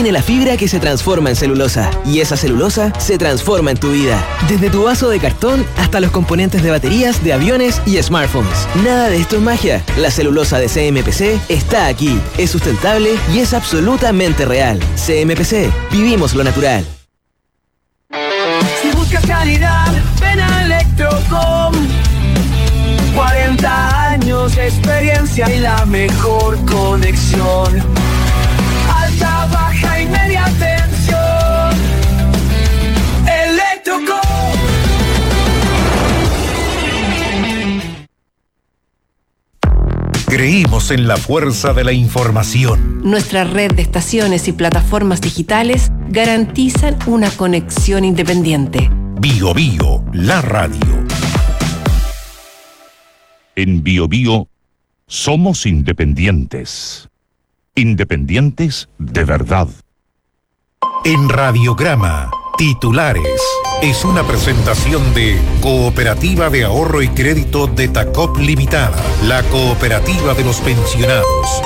tiene la fibra que se transforma en celulosa. Y esa celulosa se transforma en tu vida. Desde tu vaso de cartón hasta los componentes de baterías de aviones y smartphones. Nada de esto es magia. La celulosa de CMPC está aquí. Es sustentable y es absolutamente real. CMPC. Vivimos lo natural. Si buscas calidad, ven a Electrocom. 40 años de experiencia y la mejor conexión. Alta, baja y media tensión. Electrocom. Creímos en la fuerza de la información. Nuestra red de estaciones y plataformas digitales garantizan una conexión independiente. Bio Bio, la radio. En Bio Bio somos independientes. Independientes de verdad. En Radiograma, titulares. Es una presentación de Cooperativa de Ahorro y Crédito de Tacop Limitada, la cooperativa de los pensionados.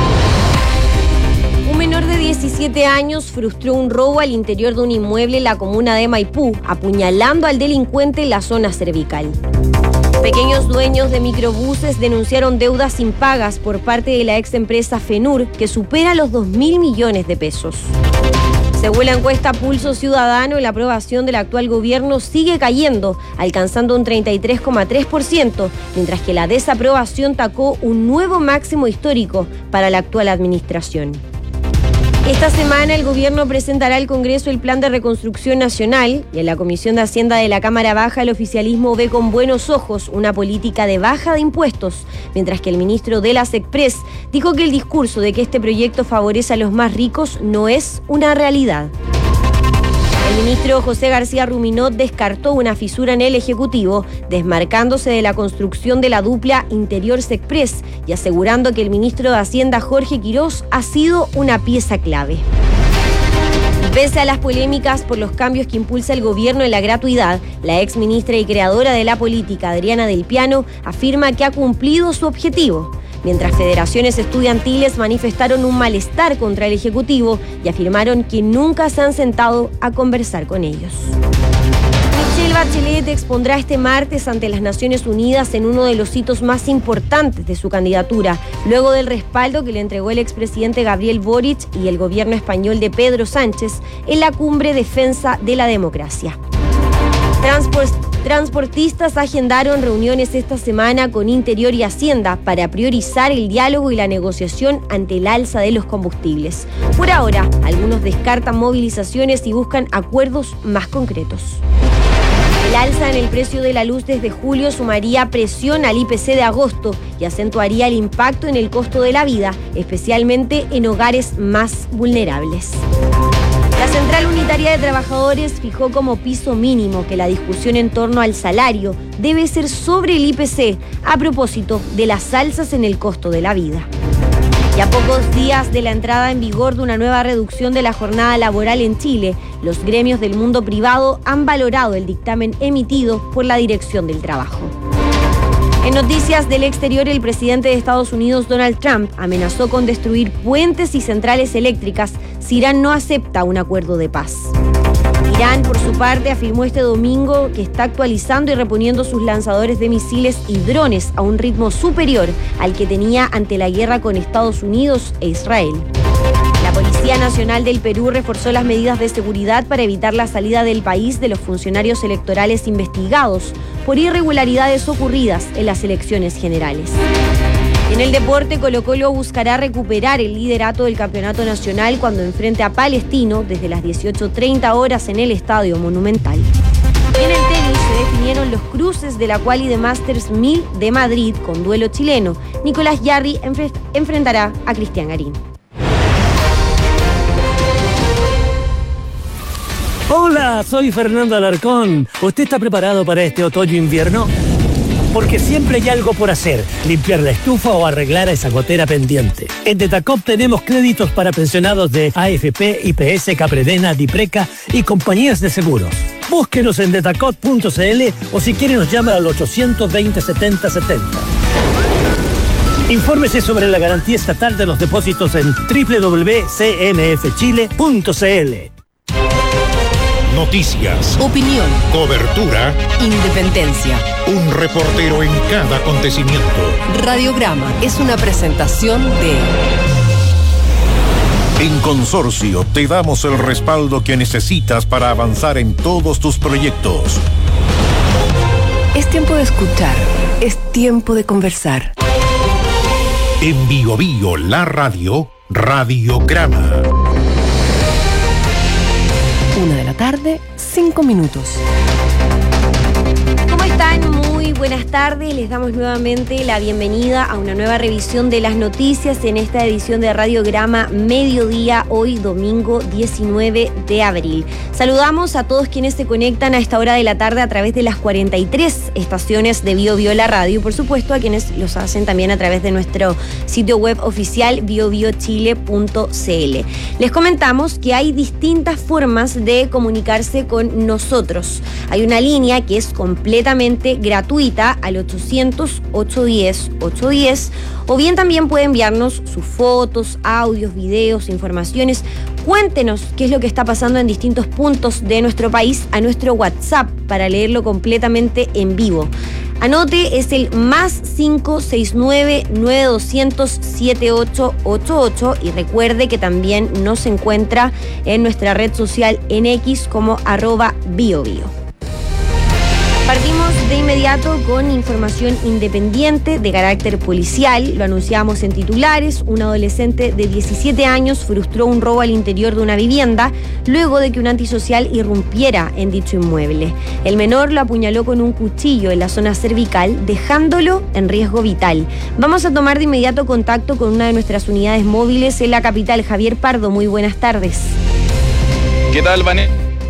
Un menor de 17 años frustró un robo al interior de un inmueble en la comuna de Maipú, apuñalando al delincuente en la zona cervical. Pequeños dueños de microbuses denunciaron deudas impagas por parte de la ex empresa FENUR, que supera los 2.000 millones de pesos. Según la encuesta Pulso Ciudadano, la aprobación del actual gobierno sigue cayendo, alcanzando un 33,3%, mientras que la desaprobación tocó un nuevo máximo histórico para la actual administración. Esta semana el gobierno presentará al Congreso el Plan de Reconstrucción Nacional y en la Comisión de Hacienda de la Cámara Baja el oficialismo ve con buenos ojos una política de baja de impuestos, mientras que el ministro de las Express dijo que el discurso de que este proyecto favorece a los más ricos no es una realidad. El ministro José García Ruminot descartó una fisura en el Ejecutivo, desmarcándose de la construcción de la dupla Interior-Sexpress y asegurando que el ministro de Hacienda Jorge Quirós ha sido una pieza clave. Pese a las polémicas por los cambios que impulsa el gobierno en la gratuidad, la ex ministra y creadora de la política, Adriana Del Piano, afirma que ha cumplido su objetivo. Mientras federaciones estudiantiles manifestaron un malestar contra el Ejecutivo y afirmaron que nunca se han sentado a conversar con ellos. Michelle Bachelet expondrá este martes ante las Naciones Unidas en uno de los hitos más importantes de su candidatura, luego del respaldo que le entregó el expresidente Gabriel Boric y el gobierno español de Pedro Sánchez en la cumbre Defensa de la Democracia. Transportistas agendaron reuniones esta semana con Interior y Hacienda para priorizar el diálogo y la negociación ante el alza de los combustibles. Por ahora, algunos descartan movilizaciones y buscan acuerdos más concretos. El alza en el precio de la luz desde julio sumaría presión al IPC de agosto y acentuaría el impacto en el costo de la vida, especialmente en hogares más vulnerables. La Central Unitaria de Trabajadores fijó como piso mínimo que la discusión en torno al salario debe ser sobre el IPC a propósito de las alzas en el costo de la vida. Y a pocos días de la entrada en vigor de una nueva reducción de la jornada laboral en Chile, los gremios del mundo privado han valorado el dictamen emitido por la Dirección del Trabajo. En noticias del exterior, el presidente de Estados Unidos, Donald Trump, amenazó con destruir puentes y centrales eléctricas si Irán no acepta un acuerdo de paz. Irán, por su parte, afirmó este domingo que está actualizando y reponiendo sus lanzadores de misiles y drones a un ritmo superior al que tenía ante la guerra con Estados Unidos e Israel. La Policía Nacional del Perú reforzó las medidas de seguridad para evitar la salida del país de los funcionarios electorales investigados por irregularidades ocurridas en las elecciones generales. En el deporte, Colo-Colo buscará recuperar el liderato del campeonato nacional cuando enfrente a Palestino desde las 18:30 horas en el Estadio Monumental. En el tenis se definieron los cruces de la quali de Masters 1000 de Madrid con duelo chileno. Nicolás Jarry enfrentará a Cristian Garín. Hola, soy Fernando Alarcón. ¿Usted está preparado para este otoño-invierno? Porque siempre hay algo por hacer, limpiar la estufa o arreglar a esa gotera pendiente. En Detacop tenemos créditos para pensionados de AFP, IPS, Capredena, Dipreca y compañías de seguros. Búsquenos en detacop.cl o si quiere nos llama al 820 70 70. Infórmese sobre la garantía estatal de los depósitos en www.cmfchile.cl. Noticias, Opinión, cobertura, independencia. un reportero en cada acontecimiento. Radiograma es una presentación de... En Consorcio te damos el respaldo que necesitas para avanzar en todos tus proyectos. Es tiempo de escuchar, es tiempo de conversar. En Bio Bio, la radio, Radiograma. 1:05 p.m. ¿Cómo están? Muy buenas tardes. Les damos nuevamente la bienvenida a una nueva revisión de las noticias en esta edición de Radiograma Mediodía, hoy domingo 19 de abril. Saludamos a todos quienes se conectan a esta hora de la tarde a través de las 43 estaciones de Bio Bio la radio y por supuesto a quienes los hacen también a través de nuestro sitio web oficial biobiochile.cl. Les comentamos que hay distintas formas de comunicarse con nosotros. Hay una línea que es completamente gratuita al 800-810-810 o bien también puede enviarnos sus fotos, audios, videos, informaciones. Cuéntenos qué es lo que está pasando en distintos puntos de nuestro país a nuestro WhatsApp para leerlo completamente en vivo. Anote, es el +569 9200 7888 y recuerde que también nos encuentra en nuestra red social en X como @biobio. Partimos de inmediato con información independiente de carácter policial. Lo anunciamos en titulares. Un adolescente de 17 años frustró un robo al interior de una vivienda luego de que un antisocial irrumpiera en dicho inmueble. El menor lo apuñaló con un cuchillo en la zona cervical, dejándolo en riesgo vital. Vamos a tomar de inmediato contacto con una de nuestras unidades móviles en la capital. Javier Pardo, muy buenas tardes. ¿Qué tal, Vanessa?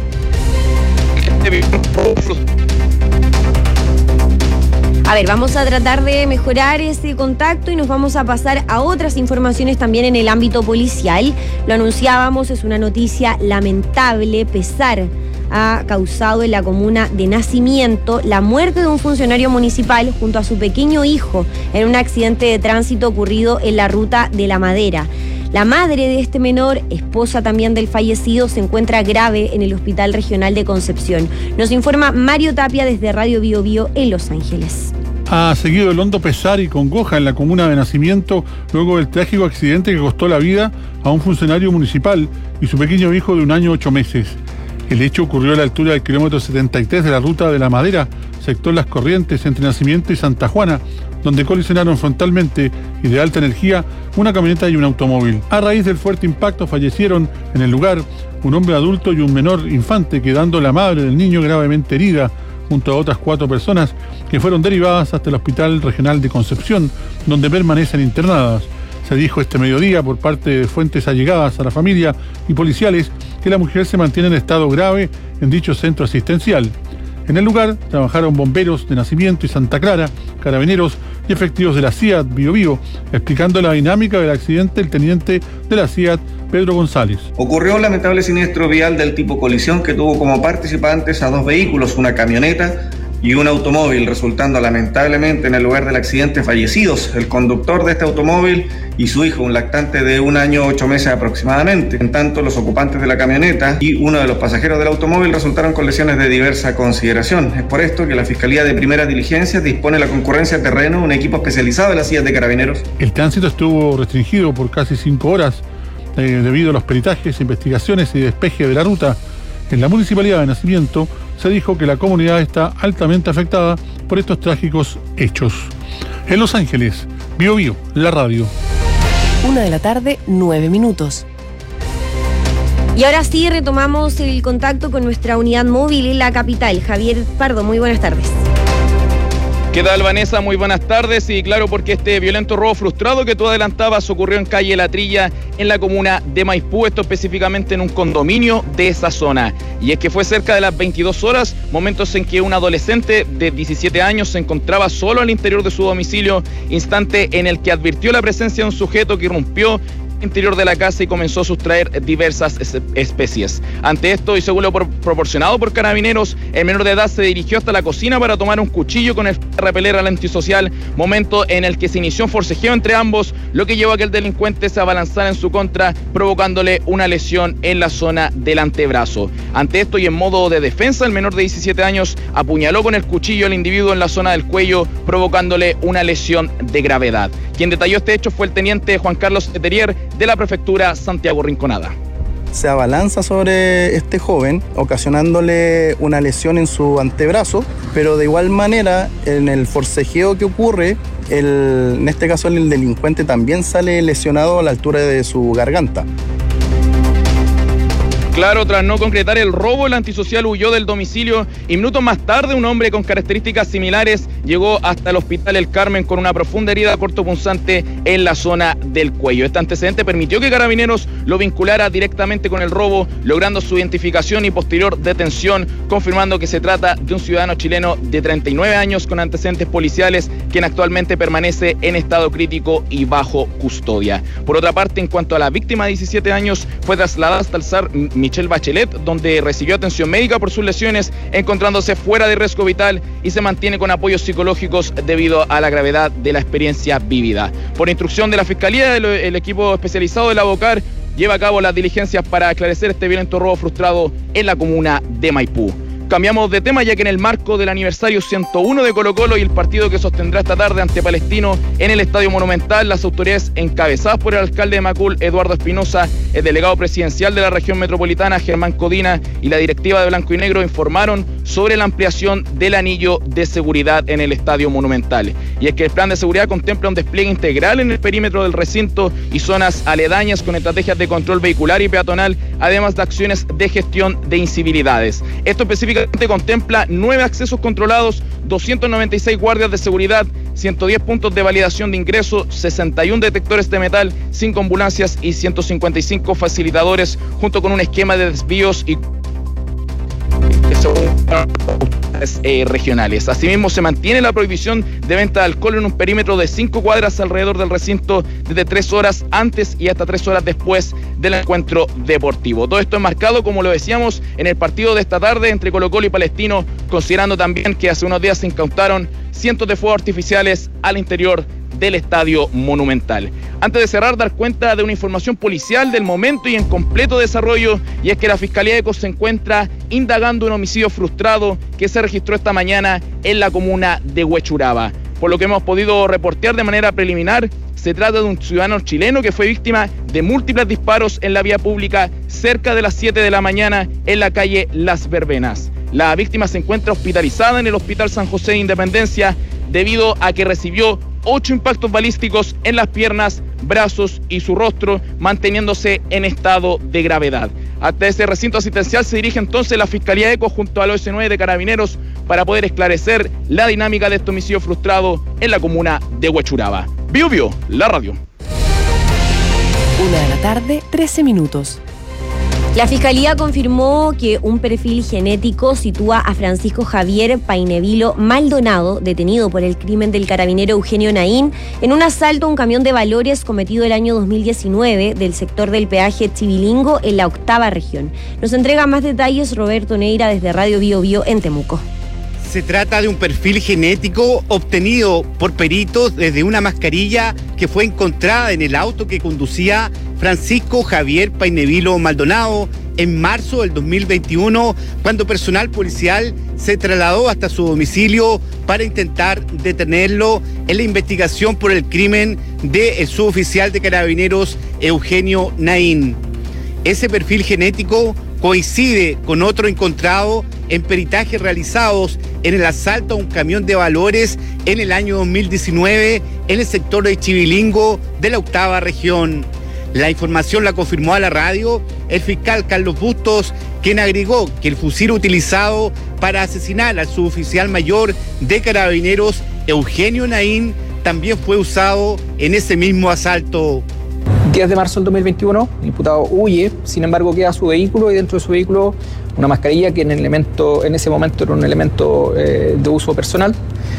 A ver, vamos a tratar de mejorar ese contacto y nos vamos a pasar a otras informaciones también en el ámbito policial. Lo anunciábamos, es una noticia lamentable. Pesar ha causado en la comuna de Nacimiento la muerte de un funcionario municipal junto a su pequeño hijo en un accidente de tránsito ocurrido en la ruta de La Madera. La madre de este menor, esposa también del fallecido, se encuentra grave en el Hospital Regional de Concepción. Nos informa Mario Tapia desde Radio Bio Bio en Los Ángeles. Ha seguido el hondo pesar y congoja en la comuna de Nacimiento luego del trágico accidente que costó la vida a un funcionario municipal y su pequeño hijo de 1 año y 8 meses. El hecho ocurrió a la altura del kilómetro 73 de la ruta de La Madera, sector Las Corrientes, entre Nacimiento y Santa Juana, donde colisionaron frontalmente y de alta energía una camioneta y un automóvil. A raíz del fuerte impacto fallecieron en el lugar un hombre adulto y un menor infante, quedando la madre del niño gravemente herida, junto a otras 4 personas que fueron derivadas hasta el Hospital Regional de Concepción, donde permanecen internadas. Se dijo este mediodía por parte de fuentes allegadas a la familia y policiales que la mujer se mantiene en estado grave en dicho centro asistencial. En el lugar trabajaron bomberos de Nacimiento y Santa Clara, carabineros y efectivos de la CIAT Bio Bio. Explicando la dinámica del accidente, el teniente de la CIAT, Pedro González. Ocurrió un lamentable siniestro vial del tipo colisión que tuvo como participantes a 2 vehículos, una camioneta y un automóvil, resultando lamentablemente en el lugar del accidente fallecidos el conductor de este automóvil y su hijo, un lactante de 1 año 8 meses aproximadamente. En tanto, los ocupantes de la camioneta y uno de los pasajeros del automóvil resultaron con lesiones de diversa consideración. Es por esto que la Fiscalía de Primera Diligencia dispone la concurrencia a terreno, un equipo especializado de la CIA de Carabineros. El tránsito estuvo restringido por casi 5 horas debido a los peritajes, investigaciones y despeje de la ruta. En la Municipalidad de Nacimiento se dijo que la comunidad está altamente afectada por estos trágicos hechos. En Los Ángeles, Bio Bio, la radio. 1:09 p.m. Y ahora sí retomamos el contacto con nuestra unidad móvil en la capital. Javier Pardo, muy buenas tardes. ¿Qué tal, Vanessa? Muy buenas tardes. Y claro, porque este violento robo frustrado que tú adelantabas ocurrió en calle La Trilla, en la comuna de Maipú, esto específicamente en un condominio de esa zona. Y es que fue cerca de las 22 horas, momentos en que un adolescente de 17 años se encontraba solo al interior de su domicilio, instante en el que advirtió la presencia de un sujeto que irrumpió interior de la casa y comenzó a sustraer diversas especies. Ante esto, y según lo proporcionado por Carabineros, el menor de edad se dirigió hasta la cocina para tomar un cuchillo con el fin de repeler al antisocial, momento en el que se inició un forcejeo entre ambos, lo que llevó a que el delincuente se abalanzara en su contra, provocándole una lesión en la zona del antebrazo. Ante esto, y en modo de defensa, el menor de 17 años apuñaló con el cuchillo al individuo en la zona del cuello, provocándole una lesión de gravedad. Quien detalló este hecho fue el teniente Juan Carlos Eterier de la prefectura Santiago Rinconada. Se abalanza sobre este joven, ocasionándole una lesión en su antebrazo, pero de igual manera, en el forcejeo que ocurre, en este caso el delincuente también sale lesionado a la altura de su garganta. Claro, tras no concretar el robo, el antisocial huyó del domicilio y minutos más tarde un hombre con características similares llegó hasta el Hospital El Carmen con una profunda herida cortopunzante en la zona del cuello. Este antecedente permitió que Carabineros lo vinculara directamente con el robo, logrando su identificación y posterior detención, confirmando que se trata de un ciudadano chileno de 39 años con antecedentes policiales, quien actualmente permanece en estado crítico y bajo custodia. Por otra parte, en cuanto a la víctima de 17 años, fue trasladada hasta el SAR Michelle Bachelet, donde recibió atención médica por sus lesiones, encontrándose fuera de riesgo vital y se mantiene con apoyos psicológicos debido a la gravedad de la experiencia vivida. Por instrucción de la Fiscalía, el equipo especializado de la BOCAR lleva a cabo las diligencias para esclarecer este violento robo frustrado en la comuna de Maipú. Cambiamos de tema, ya que en el marco del aniversario 101 de Colo-Colo y el partido que sostendrá esta tarde ante Palestino en el Estadio Monumental, las autoridades encabezadas por el alcalde de Macul, Eduardo Espinosa, el delegado presidencial de la región metropolitana, Germán Codina, y la directiva de Blanco y Negro informaron sobre la ampliación del anillo de seguridad en el Estadio Monumental. Y es que el plan de seguridad contempla un despliegue integral en el perímetro del recinto y zonas aledañas con estrategias de control vehicular y peatonal, además de acciones de gestión de incivilidades. Esto específicamente contempla 9 accesos controlados, 296 guardias de seguridad, 110 puntos de validación de ingreso, 61 detectores de metal, 5 ambulancias y 155 facilitadores, junto con un esquema de desvíos y regionales. Asimismo, se mantiene la prohibición de venta de alcohol en un perímetro de 5 cuadras alrededor del recinto desde 3 horas antes y hasta 3 horas después del encuentro deportivo. Todo esto enmarcado, como lo decíamos, en el partido de esta tarde entre Colo-Colo y Palestino, considerando también que hace unos días se incautaron cientos de fuegos artificiales al interior del Estadio Monumental. Antes de cerrar, dar cuenta de una información policial del momento y en completo desarrollo, y es que la Fiscalía de ECO se encuentra indagando un homicidio frustrado que se registró esta mañana en la comuna de Huechuraba. Por lo que hemos podido reportear de manera preliminar, se trata de un ciudadano chileno que fue víctima de múltiples disparos en la vía pública cerca de las 7 de la mañana en la calle Las Verbenas. La víctima se encuentra hospitalizada en el Hospital San José de Independencia debido a que recibió 8 impactos balísticos en las piernas, brazos y su rostro, manteniéndose en estado de gravedad. Hasta ese recinto asistencial se dirige entonces la Fiscalía ECO junto al OS9 de Carabineros para poder esclarecer la dinámica de este homicidio frustrado en la comuna de Huechuraba. Biobío, la radio. 1 de la tarde, 13 minutos. La Fiscalía confirmó que un perfil genético sitúa a Francisco Javier Painevilo Maldonado, detenido por el crimen del carabinero Eugenio Naín, en un asalto a un camión de valores cometido el año 2019 del sector del peaje Chivilingo en la 8ª región. Nos entrega más detalles Roberto Neira desde Radio Biobío en Temuco. Se trata de un perfil genético obtenido por peritos desde una mascarilla que fue encontrada en el auto que conducía Francisco Javier Painevilo Maldonado en marzo del 2021, cuando personal policial se trasladó hasta su domicilio para intentar detenerlo en la investigación por el crimen del suboficial de Carabineros Eugenio Naín. Ese perfil genético coincide con otro encontrado en peritajes realizados en el asalto a un camión de valores en el año 2019 en el sector de Chivilingo de la 8ª región. La información la confirmó a la radio el fiscal Carlos Bustos, quien agregó que el fusil utilizado para asesinar al suboficial mayor de Carabineros Eugenio Naín también fue usado en ese mismo asalto. 10 de marzo del 2021, el imputado huye, sin embargo queda su vehículo y dentro de su vehículo una mascarilla que en ese momento era un elemento de uso personal.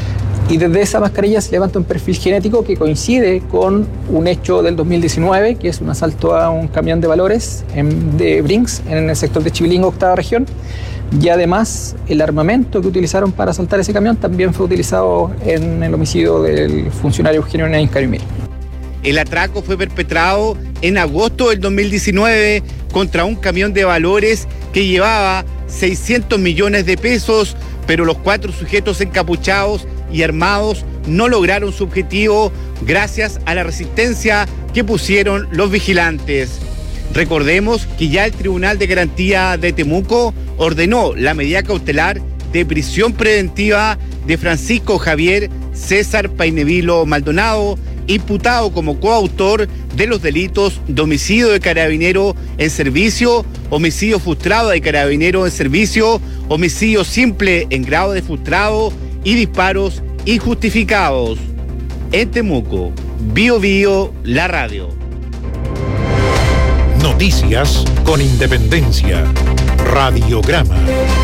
Y desde esa mascarilla se levanta un perfil genético que coincide con un hecho del 2019, que es un asalto a un camión de valores de Brinks en el sector de Chivilingo, octava región. Y además, el armamento que utilizaron para asaltar ese camión también fue utilizado en el homicidio del funcionario Eugenio Nain Carimiri. El atraco fue perpetrado en agosto del 2019 contra un camión de valores que llevaba 600 millones de pesos, pero los 4 sujetos encapuchados y armados no lograron su objetivo gracias a la resistencia que pusieron los vigilantes. Recordemos que ya el Tribunal de Garantía de Temuco ordenó la medida cautelar de prisión preventiva de Francisco Javier César Painevilo Maldonado, imputado como coautor de los delitos de homicidio de carabinero en servicio, homicidio frustrado de carabinero en servicio, homicidio simple en grado de frustrado y disparos injustificados. En Temuco, Bio Bio, la radio. Noticias con independencia. Radiograma.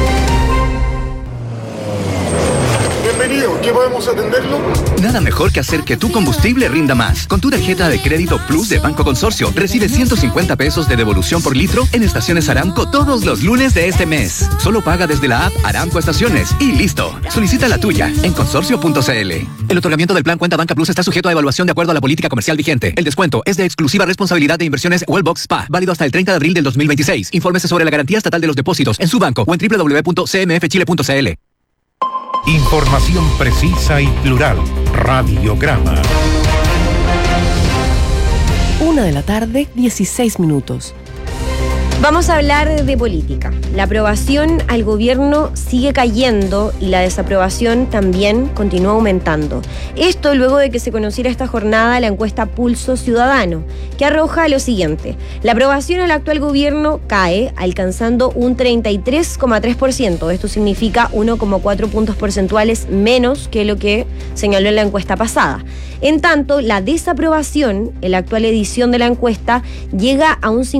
Bienvenido, ¿qué podemos atenderlo? Nada mejor que hacer que tu combustible rinda más. Con tu tarjeta de crédito Plus de Banco Consorcio, recibe 150 pesos de devolución por litro en estaciones Aramco todos los lunes de este mes. Solo paga desde la app Aramco Estaciones y listo. Solicita la tuya en consorcio.cl. El otorgamiento del plan Cuenta Banca Plus está sujeto a evaluación de acuerdo a la política comercial vigente. El descuento es de exclusiva responsabilidad de Inversiones Wellbox Spa, válido hasta el 30 de abril del 2026. Infórmese sobre la garantía estatal de los depósitos en su banco o en www.cmfchile.cl. Información precisa y plural. Radiograma. 1:16 p.m. Vamos a hablar de política. La aprobación al gobierno sigue cayendo y la desaprobación también continúa aumentando. Esto luego de que se conociera esta jornada la encuesta Pulso Ciudadano, que arroja lo siguiente. La aprobación al actual gobierno cae, alcanzando un 33,3%. Esto significa 1,4 puntos porcentuales menos que lo que señaló en la encuesta pasada. En tanto, la desaprobación, en la actual edición de la encuesta, llega a un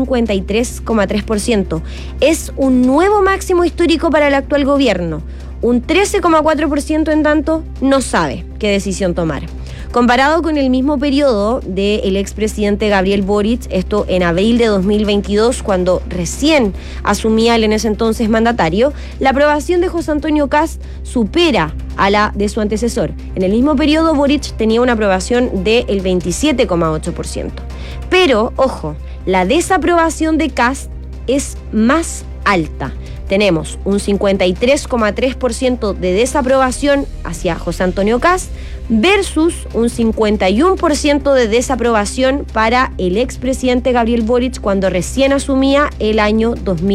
53,3%. Es un nuevo máximo histórico para el actual gobierno. Un 13,4% en tanto no sabe qué decisión tomar. Comparado con el mismo periodo del expresidente Gabriel Boric, esto en abril de 2022, cuando recién asumía el en ese entonces mandatario, la aprobación de José Antonio Kast supera a la de su antecesor. En el mismo periodo, Boric tenía una aprobación del 27,8%. Pero, ojo, la desaprobación de Kast es más alta. Tenemos un 53,3% de desaprobación hacia José Antonio Kast versus un 51% de desaprobación para el expresidente Gabriel Boric cuando recién asumía el año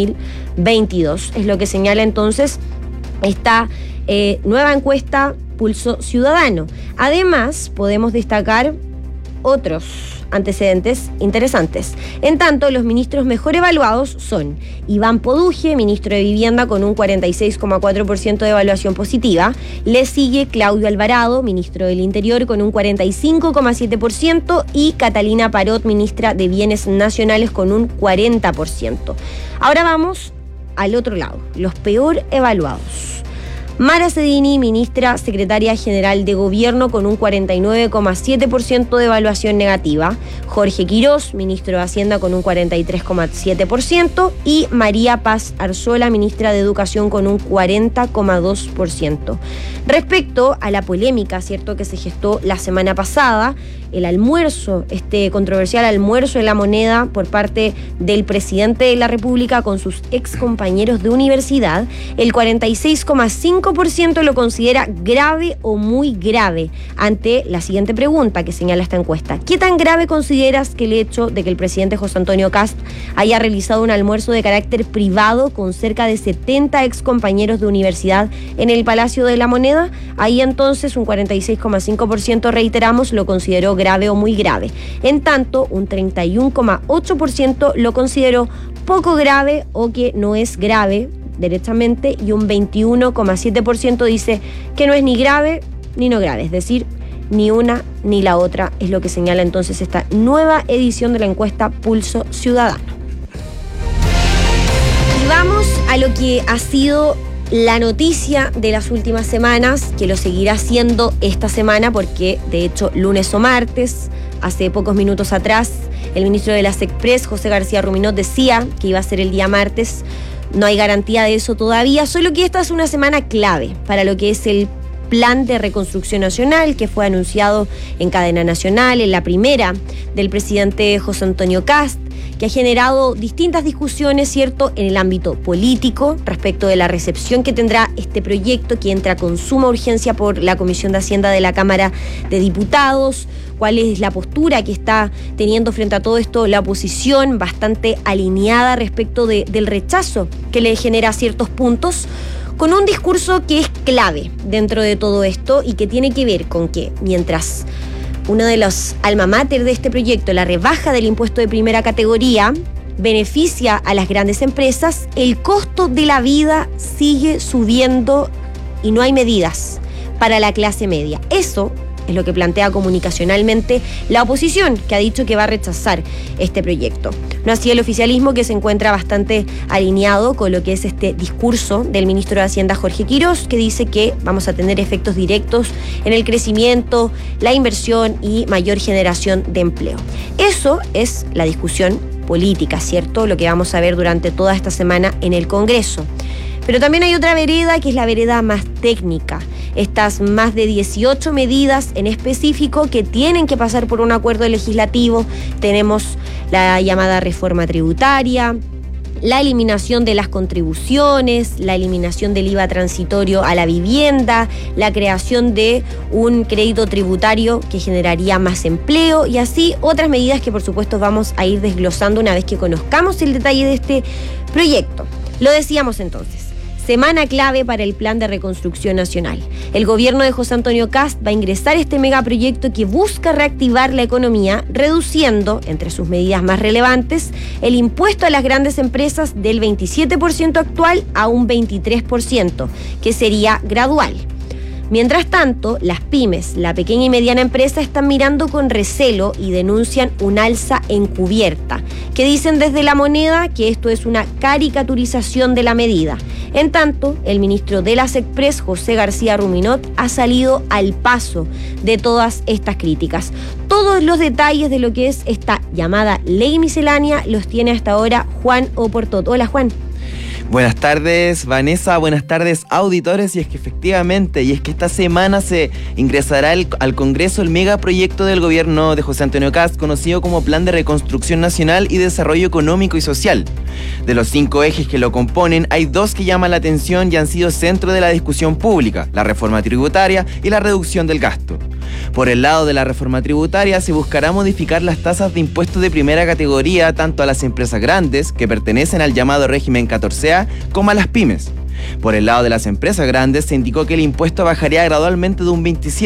2022. Es lo que señala entonces esta nueva encuesta Pulso Ciudadano. Además, podemos destacar otros antecedentes interesantes. En tanto, los ministros mejor evaluados son Iván Poduje, ministro de Vivienda, con un 46,4% de evaluación positiva. Le sigue Claudio Alvarado, ministro del Interior, con un 45,7%, y Catalina Parot, ministra de Bienes Nacionales, con un 40%. Ahora vamos al otro lado, los peor evaluados. Mara Cedini, ministra secretaria general de Gobierno, con un 49,7% de evaluación negativa. Jorge Quirós, ministro de Hacienda, con un 43,7%. Y María Paz Arzola, ministra de Educación, con un 40,2%. Respecto a la polémica, ¿cierto?, que se gestó la semana pasada, el almuerzo, este controversial almuerzo en La Moneda por parte del presidente de la República con sus ex compañeros de universidad, el 46,5% lo considera grave o muy grave, ante la siguiente pregunta que señala esta encuesta. ¿Qué tan grave consideras que el hecho de que el presidente José Antonio Kast haya realizado un almuerzo de carácter privado con cerca de 70 ex compañeros de universidad en el Palacio de la Moneda? Ahí entonces un 46,5%, reiteramos, lo consideró grave o muy grave. En tanto, un 31,8% lo consideró poco grave o que no es grave derechamente, y un 21,7% dice que no es ni grave ni no grave, es decir, ni una ni la otra, es lo que señala entonces esta nueva edición de la encuesta Pulso Ciudadano. Y vamos a lo que ha sido la noticia de las últimas semanas, que lo seguirá siendo esta semana, porque de hecho lunes o martes, hace pocos minutos atrás, el ministro de la SECPRES, José García Ruminot, decía que iba a ser el día martes. No hay garantía de eso todavía, solo que esta es una semana clave para lo que es el Plan de Reconstrucción Nacional, que fue anunciado en cadena nacional, en la primera del presidente José Antonio Kast, que ha generado distintas discusiones, ¿cierto?, en el ámbito político respecto de la recepción que tendrá este proyecto, que entra con suma urgencia por la Comisión de Hacienda de la Cámara de Diputados. ¿Cuál es la postura que está teniendo frente a todo esto la oposición? Bastante alineada respecto del rechazo que le genera ciertos puntos, con un discurso que es clave dentro de todo esto y que tiene que ver con que mientras uno de los alma mater de este proyecto, la rebaja del impuesto de primera categoría, beneficia a las grandes empresas, el costo de la vida sigue subiendo y no hay medidas para la clase media. Eso es lo que plantea comunicacionalmente la oposición, que ha dicho que va a rechazar este proyecto. No así el oficialismo, que se encuentra bastante alineado con lo que es este discurso del ministro de Hacienda, Jorge Quirós, que dice que vamos a tener efectos directos en el crecimiento, la inversión y mayor generación de empleo. Eso es la discusión política, ¿cierto? Lo que vamos a ver durante toda esta semana en el Congreso. Pero también hay otra vereda, que es la vereda más técnica. Estas más de 18 medidas en específico que tienen que pasar por un acuerdo legislativo. Tenemos la llamada reforma tributaria, la eliminación de las contribuciones, la eliminación del IVA transitorio a la vivienda, la creación de un crédito tributario que generaría más empleo y así otras medidas que por supuesto vamos a ir desglosando una vez que conozcamos el detalle de este proyecto. Lo decíamos entonces. Semana clave para el Plan de Reconstrucción Nacional. El gobierno de José Antonio Kast va a ingresar este megaproyecto que busca reactivar la economía, reduciendo, entre sus medidas más relevantes, el impuesto a las grandes empresas del 27% actual a un 23%, que sería gradual. Mientras tanto, las pymes, la pequeña y mediana empresa, están mirando con recelo y denuncian un alza encubierta, que dicen desde La Moneda que esto es una caricaturización de la medida. En tanto, el ministro de la SECPRES, José García Ruminot, ha salido al paso de todas estas críticas. Todos los detalles de lo que es esta llamada ley miscelánea los tiene hasta ahora Juan Oportot. Hola, Juan. Buenas tardes, Vanessa, buenas tardes, auditores, y es que efectivamente, esta semana se ingresará al Congreso el megaproyecto del gobierno de José Antonio Kast, conocido como Plan de Reconstrucción Nacional y Desarrollo Económico y Social. De los 5 ejes que lo componen, hay 2 que llaman la atención y han sido centro de la discusión pública: la reforma tributaria y la reducción del gasto. Por el lado de la reforma tributaria, se buscará modificar las tasas de impuestos de primera categoría tanto a las empresas grandes, que pertenecen al llamado régimen 14A, como a las pymes. Por el lado de las empresas grandes, se indicó que el impuesto bajaría gradualmente de un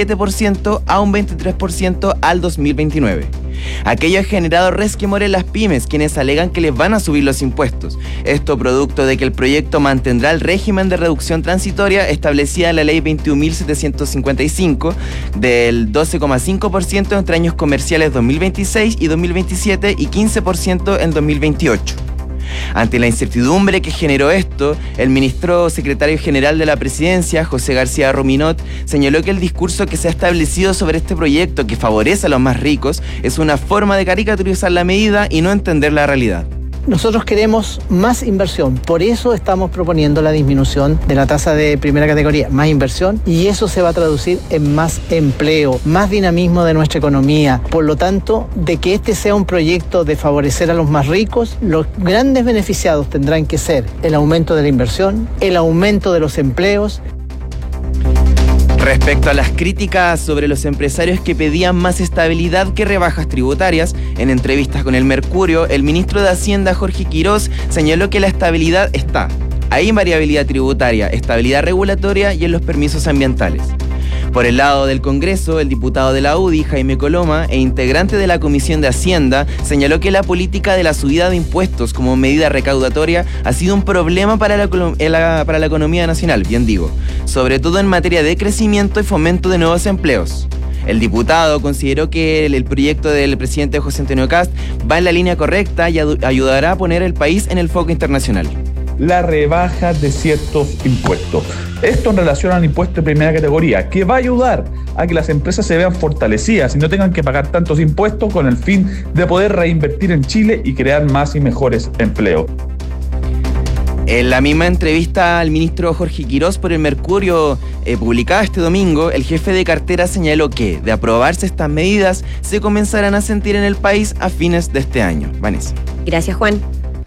27% a un 23% al 2029. Aquello ha generado resquemor en las pymes, quienes alegan que les van a subir los impuestos. Esto producto de que el proyecto mantendrá el régimen de reducción transitoria establecida en la ley 21.755 del 12,5% entre años comerciales 2026 y 2027 y 15% en 2028. Ante la incertidumbre que generó esto, el ministro secretario general de la Presidencia, José García Ruminot, señaló que el discurso que se ha establecido sobre este proyecto, que favorece a los más ricos, es una forma de caricaturizar la medida y no entender la realidad. Nosotros queremos más inversión, por eso estamos proponiendo la disminución de la tasa de primera categoría, más inversión, y eso se va a traducir en más empleo, más dinamismo de nuestra economía. Por lo tanto, de que este sea un proyecto de favorecer a los más ricos, los grandes beneficiados tendrán que ser el aumento de la inversión, el aumento de los empleos. Respecto a las críticas sobre los empresarios que pedían más estabilidad que rebajas tributarias, en entrevistas con El Mercurio, el ministro de Hacienda, Jorge Quirós, señaló que la estabilidad está. Hay invariabilidad tributaria, estabilidad regulatoria y en los permisos ambientales. Por el lado del Congreso, el diputado de la UDI, Jaime Coloma, e integrante de la Comisión de Hacienda, señaló que la política de la subida de impuestos como medida recaudatoria ha sido un problema para la economía nacional, bien digo, sobre todo en materia de crecimiento y fomento de nuevos empleos. El diputado consideró que el proyecto del presidente José Antonio Kast va en la línea correcta y ayudará a poner el país en el foco internacional. la rebaja de ciertos impuestos. Esto en relación al impuesto de primera categoría, que va a ayudar a que las empresas se vean fortalecidas y no tengan que pagar tantos impuestos con el fin de poder reinvertir en Chile y crear más y mejores empleos. En la misma entrevista al ministro Jorge Quirós por el Mercurio, publicada este domingo, el jefe de cartera señaló que, de aprobarse estas medidas, se comenzarán a sentir en el país a fines de este año. Vanessa. Gracias, Juan.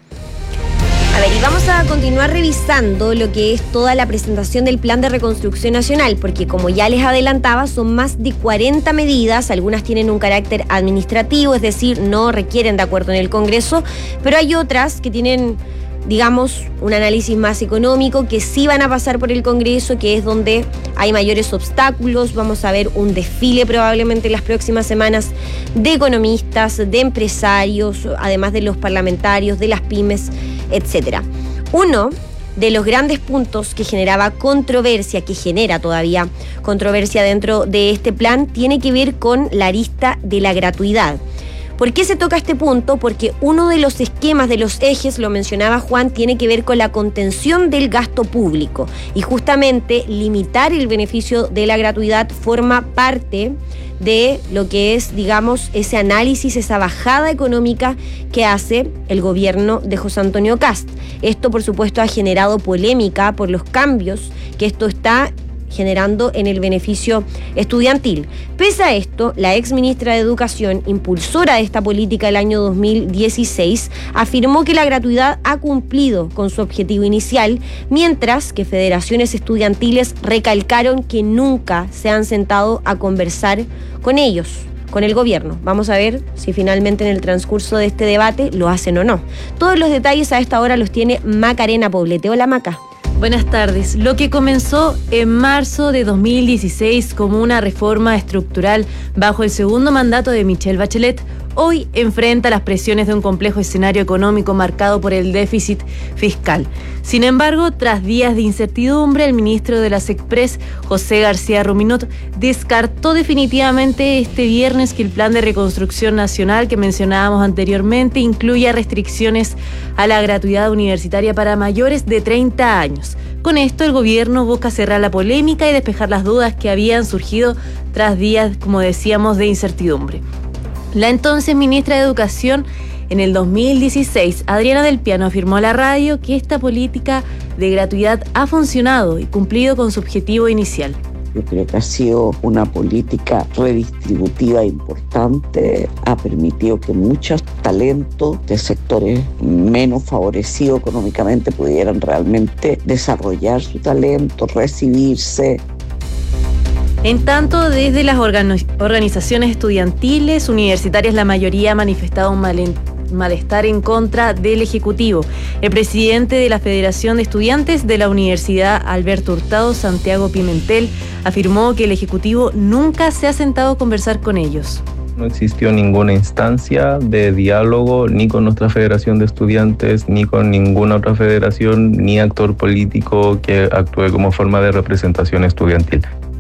A ver, y vamos a continuar revisando lo que es toda la presentación del Plan de Reconstrucción Nacional, porque como ya les adelantaba, son más de 40 medidas, algunas tienen un carácter administrativo, es decir, no requieren de acuerdo en el Congreso, pero hay otras que tienen, digamos, un análisis más económico, que sí van a pasar por el Congreso, que es donde hay mayores obstáculos. Vamos a ver un desfile probablemente en las próximas semanas de economistas, de empresarios, además de los parlamentarios, de las pymes, etc. Uno de los grandes puntos que generaba controversia, que genera todavía controversia dentro de este plan, tiene que ver con la arista de la gratuidad. ¿Por qué se toca este punto? Porque uno de los esquemas, de los ejes, lo mencionaba Juan, tiene que ver con la contención del gasto público. Y justamente limitar el beneficio de la gratuidad forma parte de lo que es, digamos, ese análisis, esa bajada económica que hace el gobierno de José Antonio Kast. Esto, por supuesto, ha generado polémica por los cambios que esto está generando en el beneficio estudiantil. Pese a esto, la ex ministra de Educación, impulsora de esta política del año 2016, afirmó que la gratuidad ha cumplido con su objetivo inicial, mientras que federaciones estudiantiles recalcaron que nunca se han sentado a conversar con ellos, con el gobierno. Vamos a ver si finalmente en el transcurso de este debate lo hacen o no. Todos los detalles a esta hora los tiene Macarena Poblete. Hola, Maca. Buenas tardes. Lo que comenzó en marzo de 2016 como una reforma estructural bajo el segundo mandato de Michelle Bachelet, hoy enfrenta las presiones de un complejo escenario económico marcado por el déficit fiscal. Sin embargo, tras días de incertidumbre, el ministro de la SECPRES, José García Ruminot, descartó definitivamente este viernes que el Plan de Reconstrucción Nacional que mencionábamos anteriormente incluya restricciones a la gratuidad universitaria para mayores de 30 años. Con esto, el gobierno busca cerrar la polémica y despejar las dudas que habían surgido tras días, como decíamos, de incertidumbre. La entonces ministra de Educación, en el 2016, Adriana Del Piano, afirmó a la radio que esta política de gratuidad ha funcionado y cumplido con su objetivo inicial. Yo creo que ha sido una política redistributiva importante, ha permitido que muchos talentos de sectores menos favorecidos económicamente pudieran realmente desarrollar su talento, recibirse. En tanto, desde las organizaciones estudiantiles, universitarias, la mayoría ha manifestado un malestar en contra del Ejecutivo. El presidente de la Federación de Estudiantes de la Universidad, Alberto Hurtado, Santiago Pimentel, afirmó que el Ejecutivo nunca se ha sentado a conversar con ellos. No existió ninguna instancia de diálogo ni con nuestra Federación de Estudiantes, ni con ninguna otra federación, ni actor político que actúe como forma de representación estudiantil.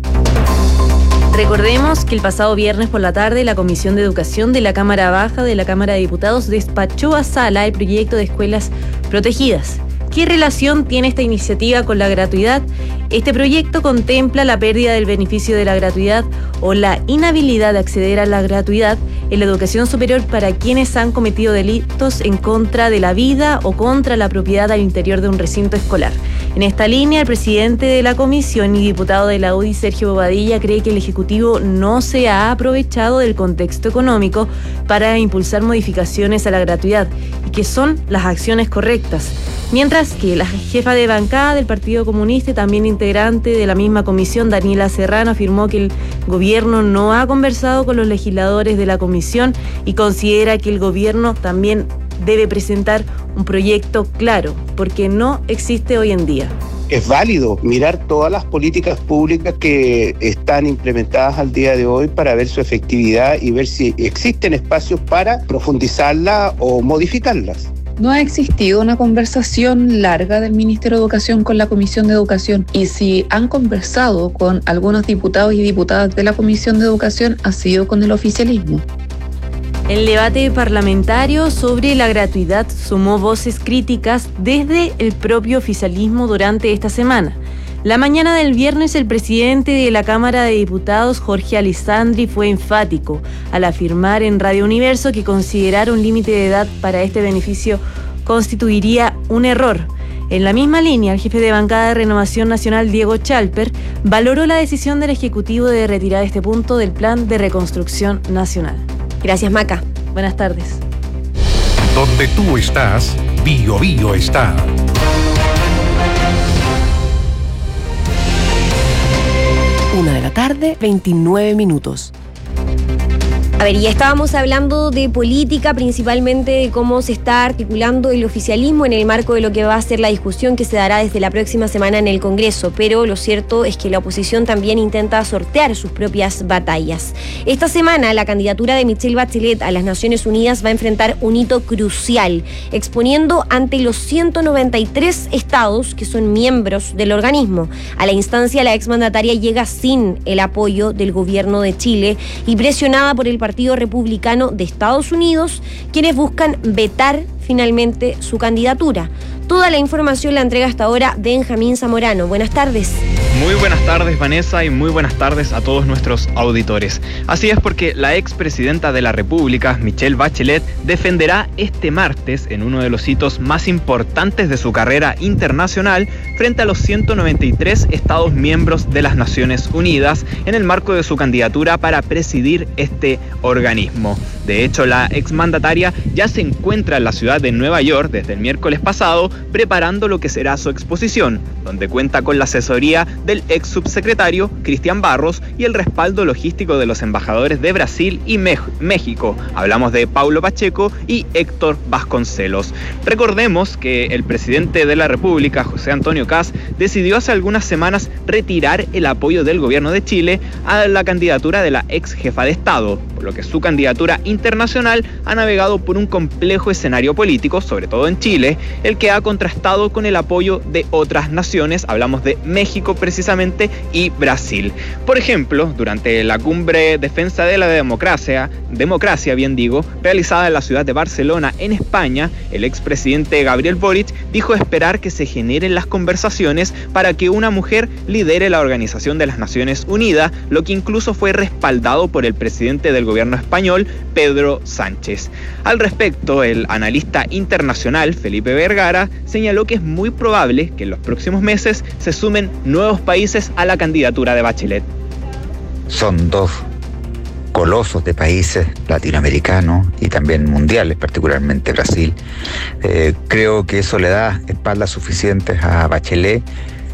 Recordemos que el pasado viernes por la tarde la Comisión de Educación de la Cámara Baja de la Cámara de Diputados despachó a sala el proyecto de escuelas protegidas. ¿Qué relación tiene esta iniciativa con la gratuidad? Este proyecto contempla la pérdida del beneficio de la gratuidad o la inhabilidad de acceder a la gratuidad en la educación superior para quienes han cometido delitos en contra de la vida o contra la propiedad al interior de un recinto escolar. En esta línea, el presidente de la comisión y diputado de la UDI, Sergio Bobadilla, cree que el Ejecutivo no se ha aprovechado del contexto económico para impulsar modificaciones a la gratuidad y que son las acciones correctas. Mientras que la jefa de bancada del Partido Comunista y también integrante de la misma comisión, Daniela Serrano, afirmó que el gobierno no ha conversado con los legisladores de la comisión y considera que el gobierno también debe presentar un proyecto claro, porque no existe hoy en día. Es válido mirar todas las políticas públicas que están implementadas al día de hoy para ver su efectividad y ver si existen espacios para profundizarlas o modificarlas. No ha existido una conversación larga del Ministerio de Educación con la Comisión de Educación, y si han conversado con algunos diputados y diputadas de la Comisión de Educación ha sido con el oficialismo. El debate parlamentario sobre la gratuidad sumó voces críticas desde el propio oficialismo durante esta semana. La mañana del viernes, el presidente de la Cámara de Diputados, Jorge Alessandri, fue enfático al afirmar en Radio Universo que considerar un límite de edad para este beneficio constituiría un error. En la misma línea, el jefe de bancada de Renovación Nacional, Diego Chalper, valoró la decisión del Ejecutivo de retirar este punto del Plan de Reconstrucción Nacional. Gracias, Maca. Buenas tardes. Donde tú estás, Bio Bio está. Una de la tarde, 29 minutos. A ver, ya estábamos hablando de política, principalmente de cómo se está articulando el oficialismo en el marco de lo que va a ser la discusión que se dará desde la próxima semana en el Congreso, pero lo cierto es que la oposición también intenta sortear sus propias batallas. Esta semana la candidatura de Michelle Bachelet a las Naciones Unidas va a enfrentar un hito crucial, exponiendo ante los 193 estados que son miembros del organismo. A la instancia, la exmandataria llega sin el apoyo del gobierno de Chile y presionada por el Partido Republicano de Estados Unidos, quienes buscan vetar finalmente su candidatura. Toda la información la entrega hasta ahora Benjamín Zamorano. Buenas tardes. Muy buenas tardes, Vanessa, y muy buenas tardes a todos nuestros auditores. Así es, porque la expresidenta de la República, Michelle Bachelet, defenderá este martes, en uno de los hitos más importantes de su carrera internacional, frente a los 193 Estados miembros de las Naciones Unidas, en el marco de su candidatura para presidir este organismo. De hecho, la exmandataria ya se encuentra en la ciudad de Nueva York desde el miércoles pasado, preparando lo que será su exposición, donde cuenta con la asesoría del ex subsecretario Cristian Barros y el respaldo logístico de los embajadores de Brasil y México. Hablamos de Paulo Pacheco y Héctor Vasconcelos. Recordemos que el presidente de la República, José Antonio Kast, decidió hace algunas semanas retirar el apoyo del gobierno de Chile a la candidatura de la ex jefa de Estado, por lo que su candidatura internacional ha navegado por un complejo escenario político, sobre todo en Chile, el que ha contrastado con el apoyo de otras naciones. Hablamos de México precisamente y Brasil. Por ejemplo, durante la cumbre Defensa de la Democracia, realizada en la ciudad de Barcelona, en España, el expresidente Gabriel Boric dijo esperar que se generen las conversaciones para que una mujer lidere la Organización de las Naciones Unidas, lo que incluso fue respaldado por el presidente del gobierno español, Pedro Sánchez. Al respecto, el analista internacional Felipe Vergara señaló que es muy probable que en los próximos meses se sumen nuevos países a la candidatura de Bachelet. Son dos colosos de países latinoamericanos y también mundiales, particularmente Brasil. Creo que eso le da espaldas suficientes a Bachelet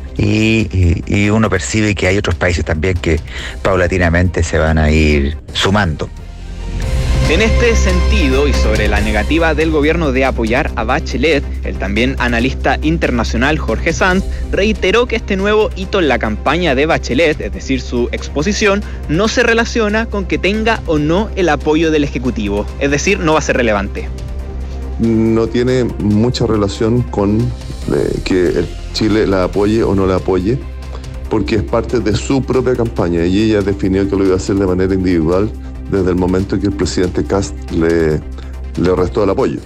y uno percibe que hay otros países también que paulatinamente se van a ir sumando. En este sentido, y sobre la negativa del gobierno de apoyar a Bachelet, el también analista internacional Jorge Sanz reiteró que este nuevo hito en la campaña de Bachelet, es decir, su exposición, no se relaciona con que tenga o no el apoyo del Ejecutivo, es decir, no va a ser relevante. No tiene mucha relación con que el Chile la apoye o no la apoye, porque es parte de su propia campaña y ella definió que lo iba a hacer de manera individual desde el momento que el presidente Kast le restó el apoyo.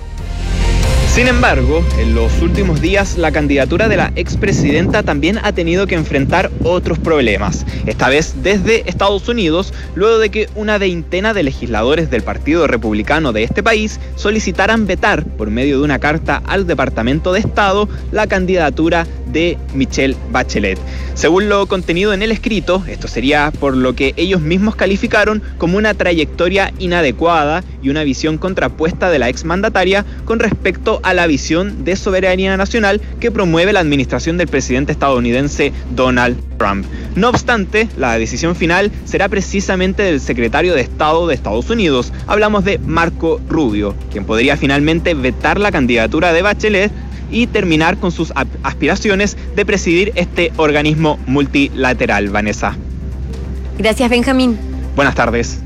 Sin embargo, en los últimos días la candidatura de la expresidenta también ha tenido que enfrentar otros problemas, esta vez desde Estados Unidos, luego de que una veintena de legisladores del Partido Republicano de este país solicitaran vetar, por medio de una carta al Departamento de Estado, la candidatura de Michelle Bachelet. Según lo contenido en el escrito, esto sería por lo que ellos mismos calificaron como una trayectoria inadecuada y una visión contrapuesta de la exmandataria con respecto a la visión de soberanía nacional que promueve la administración del presidente estadounidense Donald Trump. No obstante, la decisión final será precisamente del secretario de Estado de Estados Unidos. Hablamos de Marco Rubio, quien podría finalmente vetar la candidatura de Bachelet y terminar con sus aspiraciones de presidir este organismo multilateral. Vanessa. Gracias, Benjamín. Buenas tardes.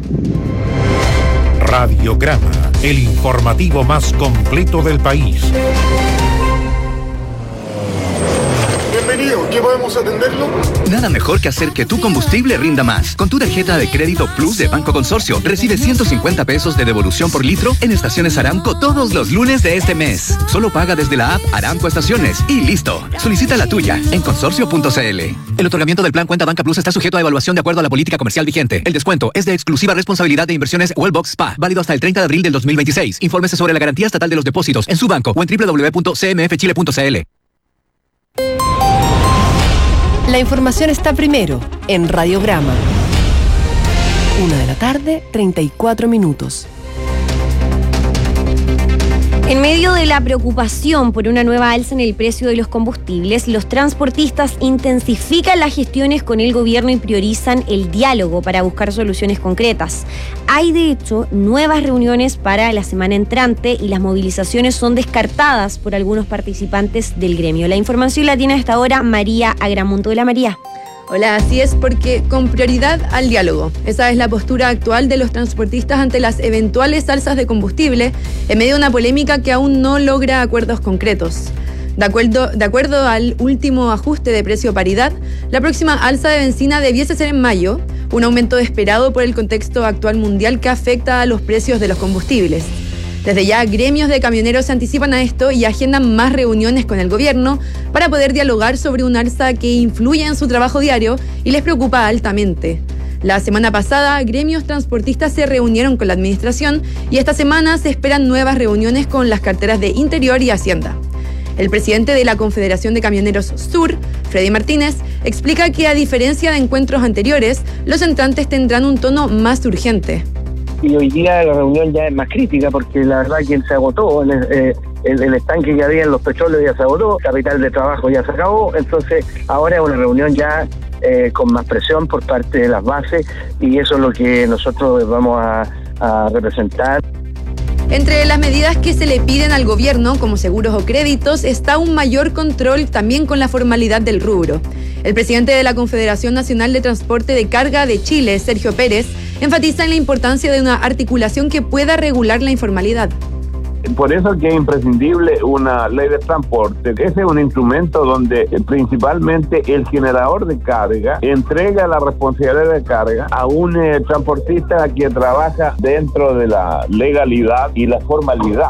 Radiograma, el informativo más completo del país. Bienvenido, ¿qué podemos atenderlo? Nada mejor que hacer que tu combustible rinda más. Con tu tarjeta de crédito Plus de Banco Consorcio, recibe 150 pesos de devolución por litro en estaciones Aramco todos los lunes de este mes. Solo paga desde la app Aramco Estaciones y listo. Solicita la tuya en consorcio.cl. El otorgamiento del plan Cuenta Banca Plus está sujeto a evaluación de acuerdo a la política comercial vigente. El descuento es de exclusiva responsabilidad de Inversiones Wellbox Spa, válido hasta el 30 de abril del 2026. Infórmese sobre la garantía estatal de los depósitos en su banco o en www.cmfchile.cl. La información está primero en Radiograma. 1:34 p.m. En medio de la preocupación por una nueva alza en el precio de los combustibles, los transportistas intensifican las gestiones con el gobierno y priorizan el diálogo para buscar soluciones concretas. Hay, de hecho, nuevas reuniones para la semana entrante y las movilizaciones son descartadas por algunos participantes del gremio. La información la tiene hasta ahora María Agramonto. Hola, María. Hola, así es, porque con prioridad al diálogo. Esa es la postura actual de los transportistas ante las eventuales alzas de combustible, en medio de una polémica que aún no logra acuerdos concretos. De acuerdo al último ajuste de precio paridad, la próxima alza de benzina debiese ser en mayo, un aumento esperado por el contexto actual mundial que afecta a los precios de los combustibles. Desde ya, gremios de camioneros se anticipan a esto y agendan más reuniones con el gobierno para poder dialogar sobre un alza que influye en su trabajo diario y les preocupa altamente. La semana pasada, gremios transportistas se reunieron con la administración y esta semana se esperan nuevas reuniones con las carteras de Interior y Hacienda. El presidente de la Confederación de Camioneros Sur, Freddy Martínez, explica que a diferencia de encuentros anteriores, los entrantes tendrán un tono más urgente. Y hoy día la reunión ya es más crítica porque la verdad que se agotó, el estanque que había en los petróleos ya se agotó, capital de trabajo ya se acabó, entonces ahora es una reunión ya con más presión por parte de las bases y eso es lo que nosotros vamos a representar. Entre las medidas que se le piden al gobierno, como seguros o créditos, está un mayor control también con la formalidad del rubro. El presidente de la Confederación Nacional de Transporte de Carga de Chile, Sergio Pérez, enfatiza en la importancia de una articulación que pueda regular la informalidad. Por eso que es imprescindible una ley de transporte. Ese es un instrumento donde principalmente el generador de carga entrega la responsabilidad de carga a un transportista que trabaja dentro de la legalidad y la formalidad.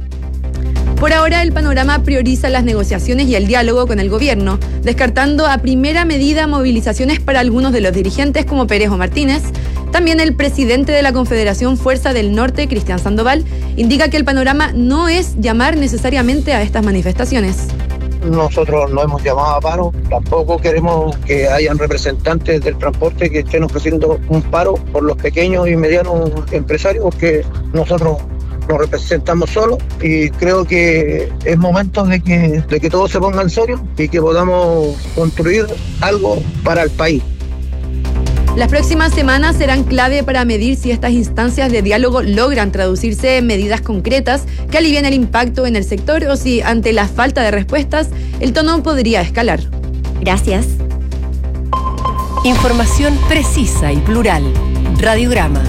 Por ahora, el panorama prioriza las negociaciones y el diálogo con el gobierno, descartando a primera medida movilizaciones para algunos de los dirigentes como Pérez o Martínez. También el presidente de la Confederación Fuerza del Norte, Cristian Sandoval, indica que el panorama no es llamar necesariamente a estas manifestaciones. Nosotros no hemos llamado a paro, tampoco queremos que hayan representantes del transporte que estén ofreciendo un paro por los pequeños y medianos empresarios, que nosotros nos representamos solos y creo que es momento de que todos se pongan serios y que podamos construir algo para el país. Las próximas semanas serán clave para medir si estas instancias de diálogo logran traducirse en medidas concretas que alivien el impacto en el sector o si, ante la falta de respuestas, el tono podría escalar. Gracias. Información precisa y plural. Radiograma.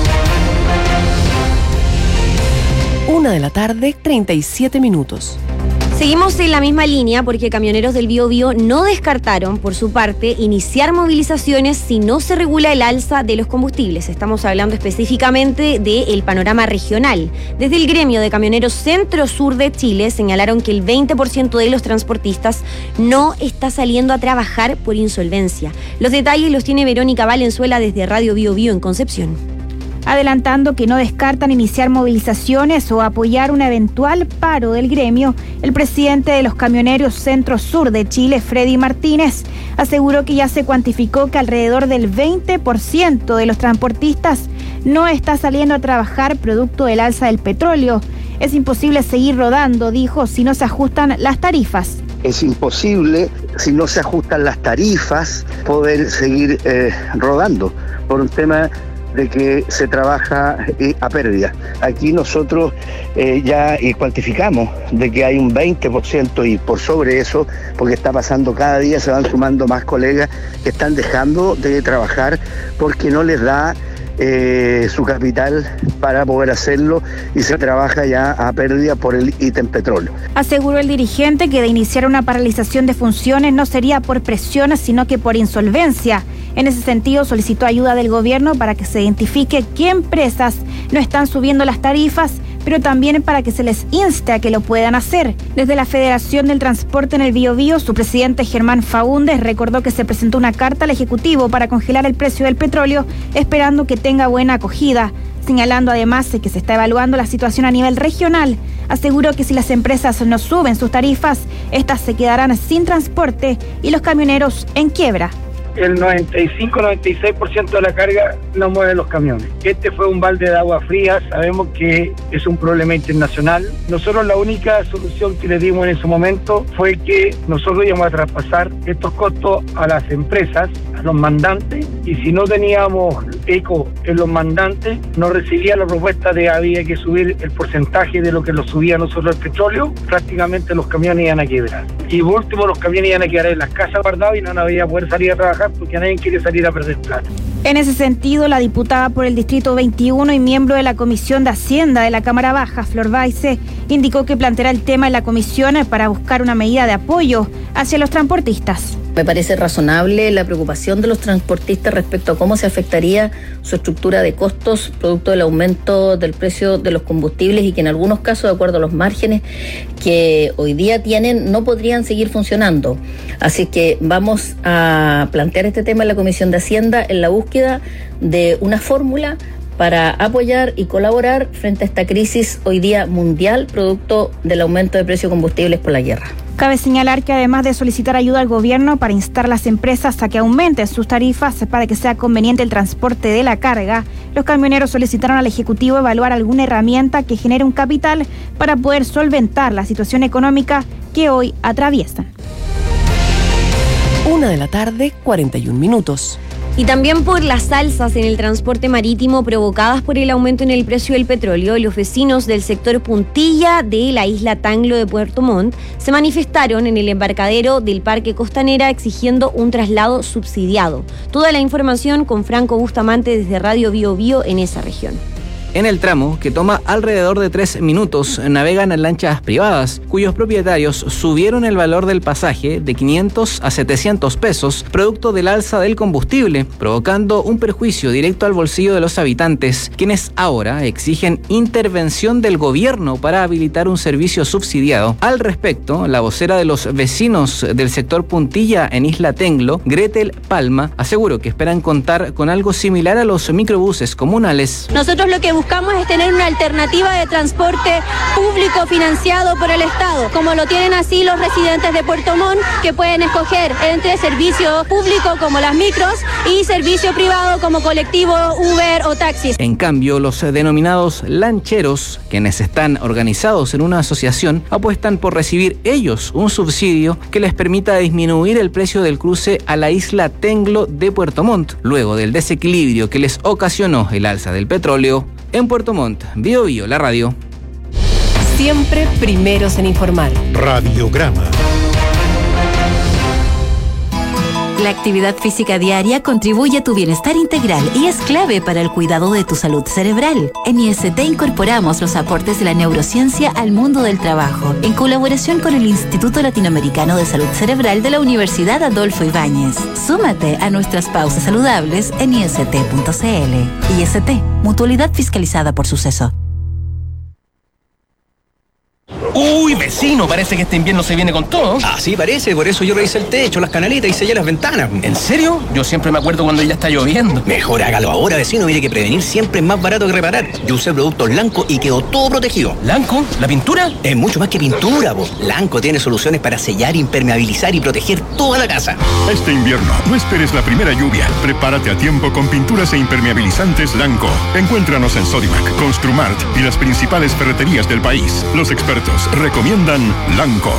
1:37 p.m. Seguimos en la misma línea porque camioneros del Biobío no descartaron, por su parte, iniciar movilizaciones si no se regula el alza de los combustibles. Estamos hablando específicamente del panorama regional. Desde el gremio de camioneros centro-sur de Chile señalaron que el 20% de los transportistas no está saliendo a trabajar por insolvencia. Los detalles los tiene Verónica Valenzuela desde Radio Biobío en Concepción. Adelantando que no descartan iniciar movilizaciones o apoyar un eventual paro del gremio, el presidente de los camioneros Centro-Sur de Chile, Freddy Martínez, aseguró que ya se cuantificó que alrededor del 20% de los transportistas no está saliendo a trabajar producto del alza del petróleo. Es imposible seguir rodando, dijo, si no se ajustan las tarifas. Es imposible, si no se ajustan las tarifas, poder seguir rodando por un tema de que se trabaja a pérdida. Aquí nosotros ya cuantificamos de que hay un 20% y por sobre eso, porque está pasando cada día, se van sumando más colegas que están dejando de trabajar porque no les da su capital para poder hacerlo y se trabaja ya a pérdida por el ítem petróleo. Aseguró el dirigente que de iniciar una paralización de funciones no sería por presiones, sino que por insolvencia. En ese sentido, solicitó ayuda del gobierno para que se identifique qué empresas no están subiendo las tarifas, pero también para que se les inste a que lo puedan hacer. Desde la Federación del Transporte en el Biobío, su presidente Germán Faúndez recordó que se presentó una carta al Ejecutivo para congelar el precio del petróleo, esperando que tenga buena acogida. Señalando además que se está evaluando la situación a nivel regional, aseguró que si las empresas no suben sus tarifas, estas se quedarán sin transporte y los camioneros en quiebra. El 95-96% de la carga no mueven los camiones. Este fue un balde de agua fría, sabemos que es un problema internacional. Nosotros la única solución que le dimos en ese momento fue que nosotros íbamos a traspasar estos costos a las empresas, a los mandantes, y si no teníamos eco en los mandantes, no recibía la propuesta de había que subir el porcentaje de lo que lo subía nosotros el petróleo, prácticamente los camiones iban a quebrar. Y por último, los camiones iban a quedar en las casas guardados y no había poder salir a trabajar porque nadie quiere salir a perder plata. En ese sentido, la diputada por el Distrito 21 y miembro de la Comisión de Hacienda de la Cámara Baja, Flor Baise, indicó que planteará el tema en la comisión para buscar una medida de apoyo hacia los transportistas. Me parece razonable la preocupación de los transportistas respecto a cómo se afectaría su estructura de costos producto del aumento del precio de los combustibles y que en algunos casos, de acuerdo a los márgenes que hoy día tienen, no podrían seguir funcionando. Así que vamos a plantear este tema en la Comisión de Hacienda en la búsqueda de una fórmula para apoyar y colaborar frente a esta crisis hoy día mundial producto del aumento de precios de combustibles por la guerra. Cabe señalar que además de solicitar ayuda al gobierno para instar a las empresas a que aumenten sus tarifas para que sea conveniente el transporte de la carga, los camioneros solicitaron al Ejecutivo evaluar alguna herramienta que genere un capital para poder solventar la situación económica que hoy atraviesan. 1:41 p.m. Y también por las alzas en el transporte marítimo provocadas por el aumento en el precio del petróleo, los vecinos del sector Puntilla de la isla Tanglo de Puerto Montt se manifestaron en el embarcadero del Parque Costanera exigiendo un traslado subsidiado. Toda la información con Franco Bustamante desde Radio Biobío en esa región. En el tramo, que toma alrededor de 3 minutos, navegan en lanchas privadas, cuyos propietarios subieron el valor del pasaje de 500 a 700 pesos, producto del alza del combustible, provocando un perjuicio directo al bolsillo de los habitantes, quienes ahora exigen intervención del gobierno para habilitar un servicio subsidiado. Al respecto, la vocera de los vecinos del sector Puntilla en Isla Tanglo, Gretel Palma, aseguró que esperan contar con algo similar a los microbuses comunales. Nosotros lo que buscamos es tener una alternativa de transporte público financiado por el Estado, como lo tienen así los residentes de Puerto Montt, que pueden escoger entre servicio público como las micros y servicio privado como colectivo, Uber o taxis. En cambio, los denominados lancheros, quienes están organizados en una asociación, apuestan por recibir ellos un subsidio que les permita disminuir el precio del cruce a la isla Tanglo de Puerto Montt, luego del desequilibrio que les ocasionó el alza del petróleo. En Puerto Montt, Biobío, la radio. Siempre primeros en informar. Radiograma. La actividad física diaria contribuye a tu bienestar integral y es clave para el cuidado de tu salud cerebral. En IST incorporamos los aportes de la neurociencia al mundo del trabajo, en colaboración con el Instituto Latinoamericano de Salud Cerebral de la Universidad Adolfo Ibáñez. Súmate a nuestras pausas saludables en ist.cl. IST, mutualidad fiscalizada por Suceso. Uy, vecino, parece que este invierno se viene con todo. Ah, sí, parece, por eso yo revisé el techo, las canaletas y sellé las ventanas. ¿En serio? Yo siempre me acuerdo cuando ya está lloviendo. Mejor hágalo ahora, vecino, mire que prevenir siempre es más barato que reparar. Yo usé productos Lanco y quedó todo protegido. ¿Lanco? ¿La pintura? Es mucho más que pintura, po. Lanco tiene soluciones para sellar, impermeabilizar y proteger toda la casa. Este invierno, no esperes la primera lluvia. Prepárate a tiempo con pinturas e impermeabilizantes Lanco. Encuéntranos en Sodimac, Construmart y las principales ferreterías del país. Los expertos recomiendan Lanco.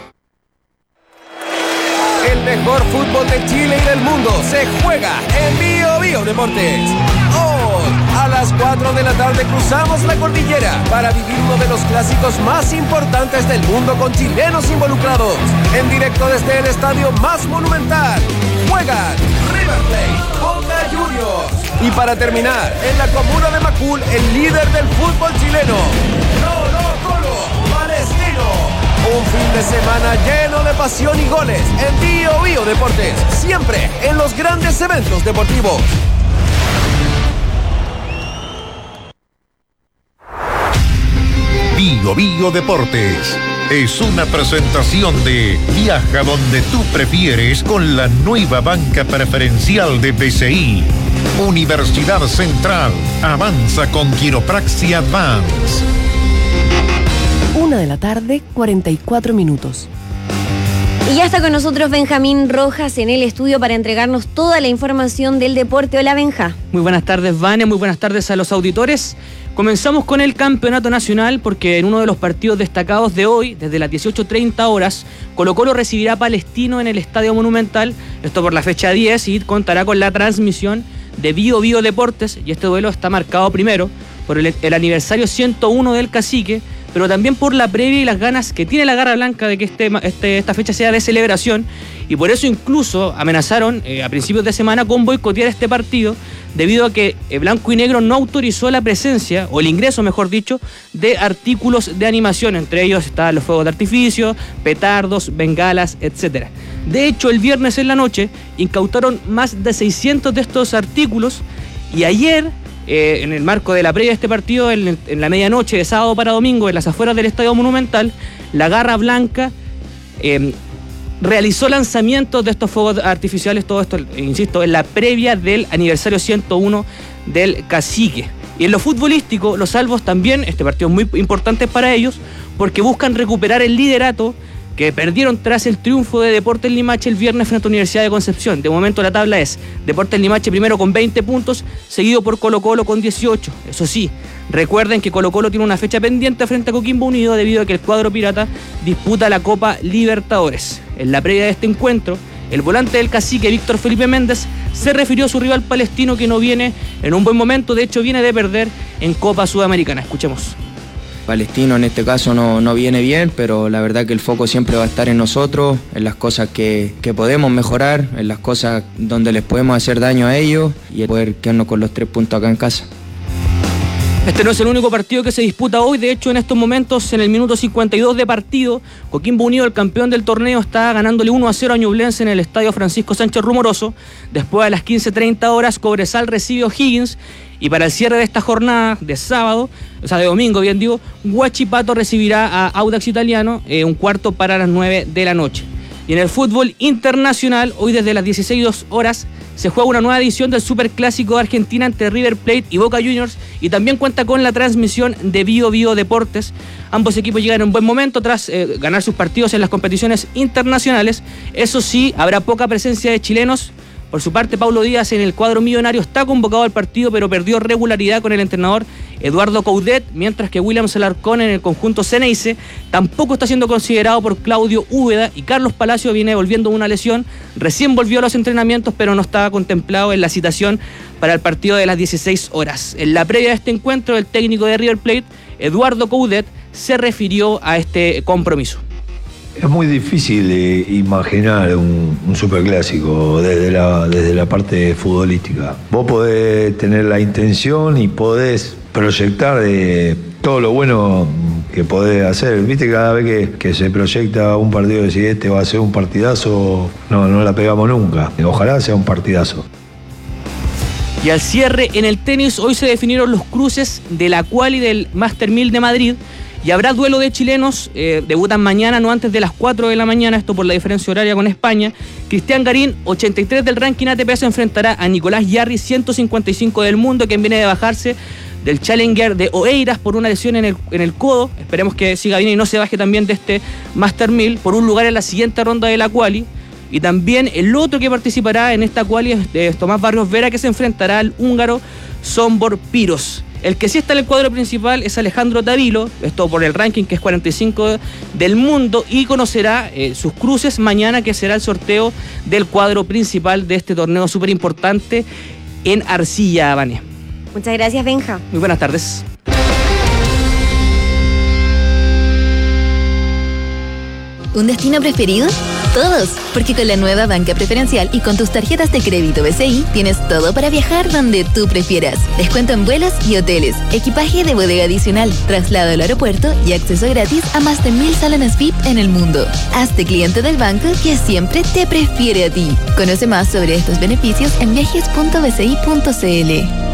El mejor fútbol de Chile y del mundo se juega en Biobío Deportes. Hoy, a las 4 de la tarde, cruzamos la cordillera para vivir uno de los clásicos más importantes del mundo con chilenos involucrados. En directo desde el estadio más monumental, juegan River Plate, Boca Juniors. Y para terminar, en la comuna de Macul, el líder del fútbol chileno, Colo-Colo Palestino. Un fin de semana lleno de pasión y goles en Bio Bio Deportes, siempre en los grandes eventos deportivos. Bio Bio Deportes es una presentación de Viaja donde tú prefieres con la nueva banca preferencial de BCI. Universidad Central avanza con Quiropraxia Advance. 1:44 p.m. Y ya está con nosotros Benjamín Rojas en el estudio para entregarnos toda la información del deporte. Hola, Benja. Muy buenas tardes, Vane, muy buenas tardes a los auditores. Comenzamos con el campeonato nacional porque en uno de los partidos destacados de hoy, desde las 18:30 horas, Colo-Colo recibirá a Palestino en el Estadio Monumental, esto por la fecha 10, y contará con la transmisión de Bio Bio Deportes, y este duelo está marcado primero por el aniversario 101 del Cacique, pero también por la previa y las ganas que tiene la Garra Blanca de que esta fecha sea de celebración, y por eso incluso amenazaron a principios de semana con boicotear este partido, debido a que Blanco y Negro no autorizó la presencia, o el ingreso mejor dicho, de artículos de animación, entre ellos están los fuegos de artificio, petardos, bengalas, etc. De hecho, el viernes en la noche incautaron más de 600 de estos artículos, y ayer, en el marco de la previa de este partido, en la medianoche de sábado para domingo, en las afueras del Estadio Monumental, la Garra Blanca realizó lanzamientos de estos fuegos artificiales, todo esto, insisto, en la previa del aniversario 101 del Cacique. Y en lo futbolístico, los Albos también, este partido es muy importante para ellos, porque buscan recuperar el liderato que perdieron tras el triunfo de Deportes Limache el viernes frente a Universidad de Concepción. De momento la tabla es Deportes Limache primero con 20 puntos, seguido por Colo-Colo con 18. Eso sí, recuerden que Colo-Colo tiene una fecha pendiente frente a Coquimbo Unido debido a que el cuadro pirata disputa la Copa Libertadores. En la previa de este encuentro, el volante del Cacique, Víctor Felipe Méndez, se refirió a su rival Palestino, que no viene en un buen momento, de hecho viene de perder en Copa Sudamericana. Escuchemos. Palestino en este caso no viene bien, pero la verdad que el foco siempre va a estar en nosotros, en las cosas que podemos mejorar, en las cosas donde les podemos hacer daño a ellos y poder quedarnos con los 3 puntos acá en casa. Este no es el único partido que se disputa hoy. De hecho, en estos momentos, en el minuto 52 de partido, Coquimbo Unido, el campeón del torneo, está ganándole 1-0 a Ñublense en el estadio Francisco Sánchez Rumoroso. Después, a las 15:30 horas, Cobresal recibe a O'Higgins. Y para el cierre de esta jornada de sábado, o sea de domingo bien digo, Huachipato recibirá a Audax Italiano, un cuarto para las 9 de la noche. Y en el fútbol internacional, hoy desde las 16 horas, se juega una nueva edición del Superclásico de Argentina entre River Plate y Boca Juniors, y también cuenta con la transmisión de Bio Bio Deportes. Ambos equipos llegan en un buen momento tras ganar sus partidos en las competiciones internacionales. Eso sí, habrá poca presencia de chilenos. Por su parte, Paulo Díaz en el cuadro millonario está convocado al partido, pero perdió regularidad con el entrenador Eduardo Coudet, mientras que William Alarcón en el conjunto Ceneice tampoco está siendo considerado por Claudio Úbeda, y Carlos Palacio viene volviendo una lesión, recién volvió a los entrenamientos, pero no estaba contemplado en la citación para el partido de las 16 horas. En la previa de este encuentro, el técnico de River Plate, Eduardo Coudet, se refirió a este compromiso. Es muy difícil imaginar un superclásico desde la parte futbolística. Vos podés tener la intención y podés proyectar de todo lo bueno que podés hacer. Viste, cada vez que se proyecta un partido, decís, este va a ser un partidazo, no la pegamos nunca. Ojalá sea un partidazo. Y al cierre, en el tenis, hoy se definieron los cruces de la quali del Master 1000 de Madrid. Y habrá duelo de chilenos, debutan mañana, no antes de las 4 de la mañana, esto por la diferencia horaria con España. Cristian Garín, 83 del ranking ATP, se enfrentará a Nicolás Yarri, 155 del mundo, quien viene de bajarse del Challenger de Oeiras por una lesión en el codo. Esperemos que siga bien y no se baje también de este Master 1000 por un lugar en la siguiente ronda de la quali. Y también el otro que participará en esta quali es Tomás Barrios Vera, que se enfrentará al húngaro Sombor Piros. El que sí está en el cuadro principal es Alejandro Tavilo, esto por el ranking que es 45 del mundo, y conocerá sus cruces mañana, que será el sorteo del cuadro principal de este torneo súper importante en Arcilla, Habane. Muchas gracias, Benja. Muy buenas tardes. ¿Un destino preferido? Todos, porque con la nueva banca preferencial y con tus tarjetas de crédito BCI tienes todo para viajar donde tú prefieras. Descuento en vuelos y hoteles, equipaje de bodega adicional, traslado al aeropuerto y acceso gratis a más de 1000 salones VIP en el mundo. Hazte cliente del banco que siempre te prefiere a ti. Conoce más sobre estos beneficios en viajes.bci.cl.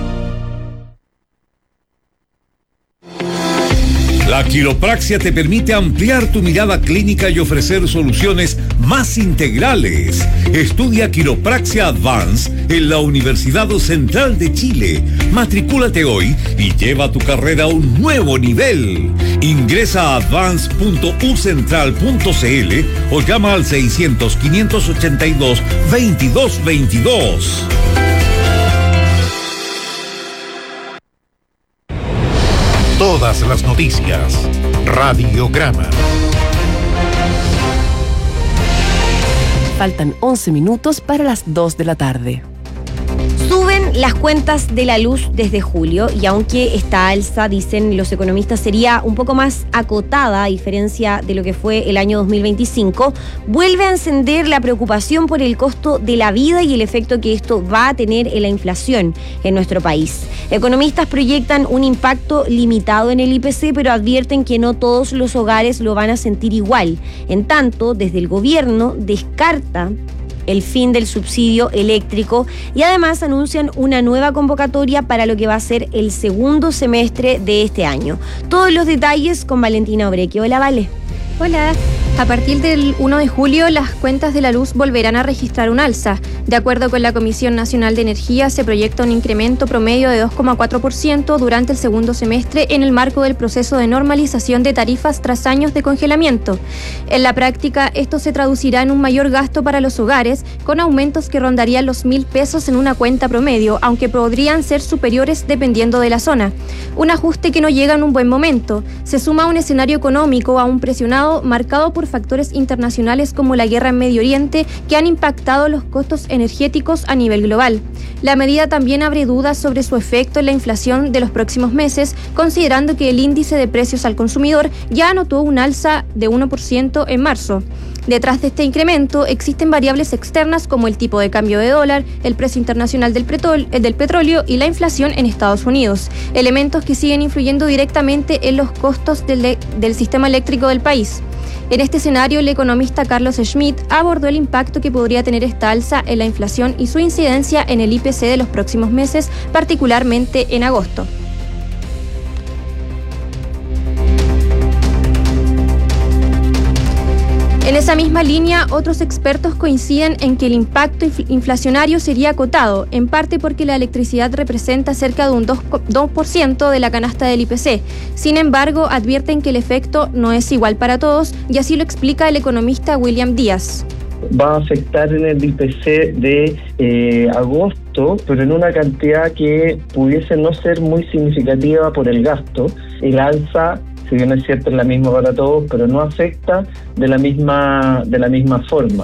La quiropraxia te permite ampliar tu mirada clínica y ofrecer soluciones más integrales. Estudia Quiropraxia Advance en la Universidad Central de Chile. Matricúlate hoy y lleva tu carrera a un nuevo nivel. Ingresa a advance.ucentral.cl o llama al 600-582-2222. Todas las noticias. Radiograma. Faltan 11 minutos para las 2 de la tarde. Suben las cuentas de la luz desde julio y aunque esta alza, dicen los economistas, sería un poco más acotada a diferencia de lo que fue el año 2025, vuelve a encender la preocupación por el costo de la vida y el efecto que esto va a tener en la inflación en nuestro país. Economistas proyectan un impacto limitado en el IPC, pero advierten que no todos los hogares lo van a sentir igual. En tanto, desde el gobierno descarta el fin del subsidio eléctrico y además anuncian una nueva convocatoria para lo que va a ser el segundo semestre de este año. Todos los detalles con Valentina Obreque. Hola, Vale. Hola. A partir del 1 de julio, las cuentas de la luz volverán a registrar un alza. De acuerdo con la Comisión Nacional de Energía, se proyecta un incremento promedio de 2,4% durante el segundo semestre en el marco del proceso de normalización de tarifas tras años de congelamiento. En la práctica, esto se traducirá en un mayor gasto para los hogares, con aumentos que rondarían los 1.000 pesos en una cuenta promedio, aunque podrían ser superiores dependiendo de la zona. Un ajuste que no llega en un buen momento. Se suma a un escenario económico aún presionado, marcado por factores internacionales como la guerra en Medio Oriente, que han impactado los costos energéticos a nivel global. La medida también abre dudas sobre su efecto en la inflación de los próximos meses, considerando que el índice de precios al consumidor ya anotó un alza de 1% en marzo. Detrás de este incremento existen variables externas como el tipo de cambio de dólar, el precio internacional del petróleo y la inflación en Estados Unidos, elementos que siguen influyendo directamente en los costos del sistema eléctrico del país. En este escenario, el economista Carlos Schmitt abordó el impacto que podría tener esta alza en la inflación y su incidencia en el IPC de los próximos meses, particularmente en agosto. En esa misma línea, otros expertos coinciden en que el impacto inflacionario sería acotado, en parte porque la electricidad representa cerca de un 2% de la canasta del IPC. Sin embargo, advierten que el efecto no es igual para todos, y así lo explica el economista William Díaz. Va a afectar en el IPC de agosto, pero en una cantidad que pudiese no ser muy significativa por el gasto. El alza, si bien es cierto, es la misma para todos, pero no afecta de la misma forma.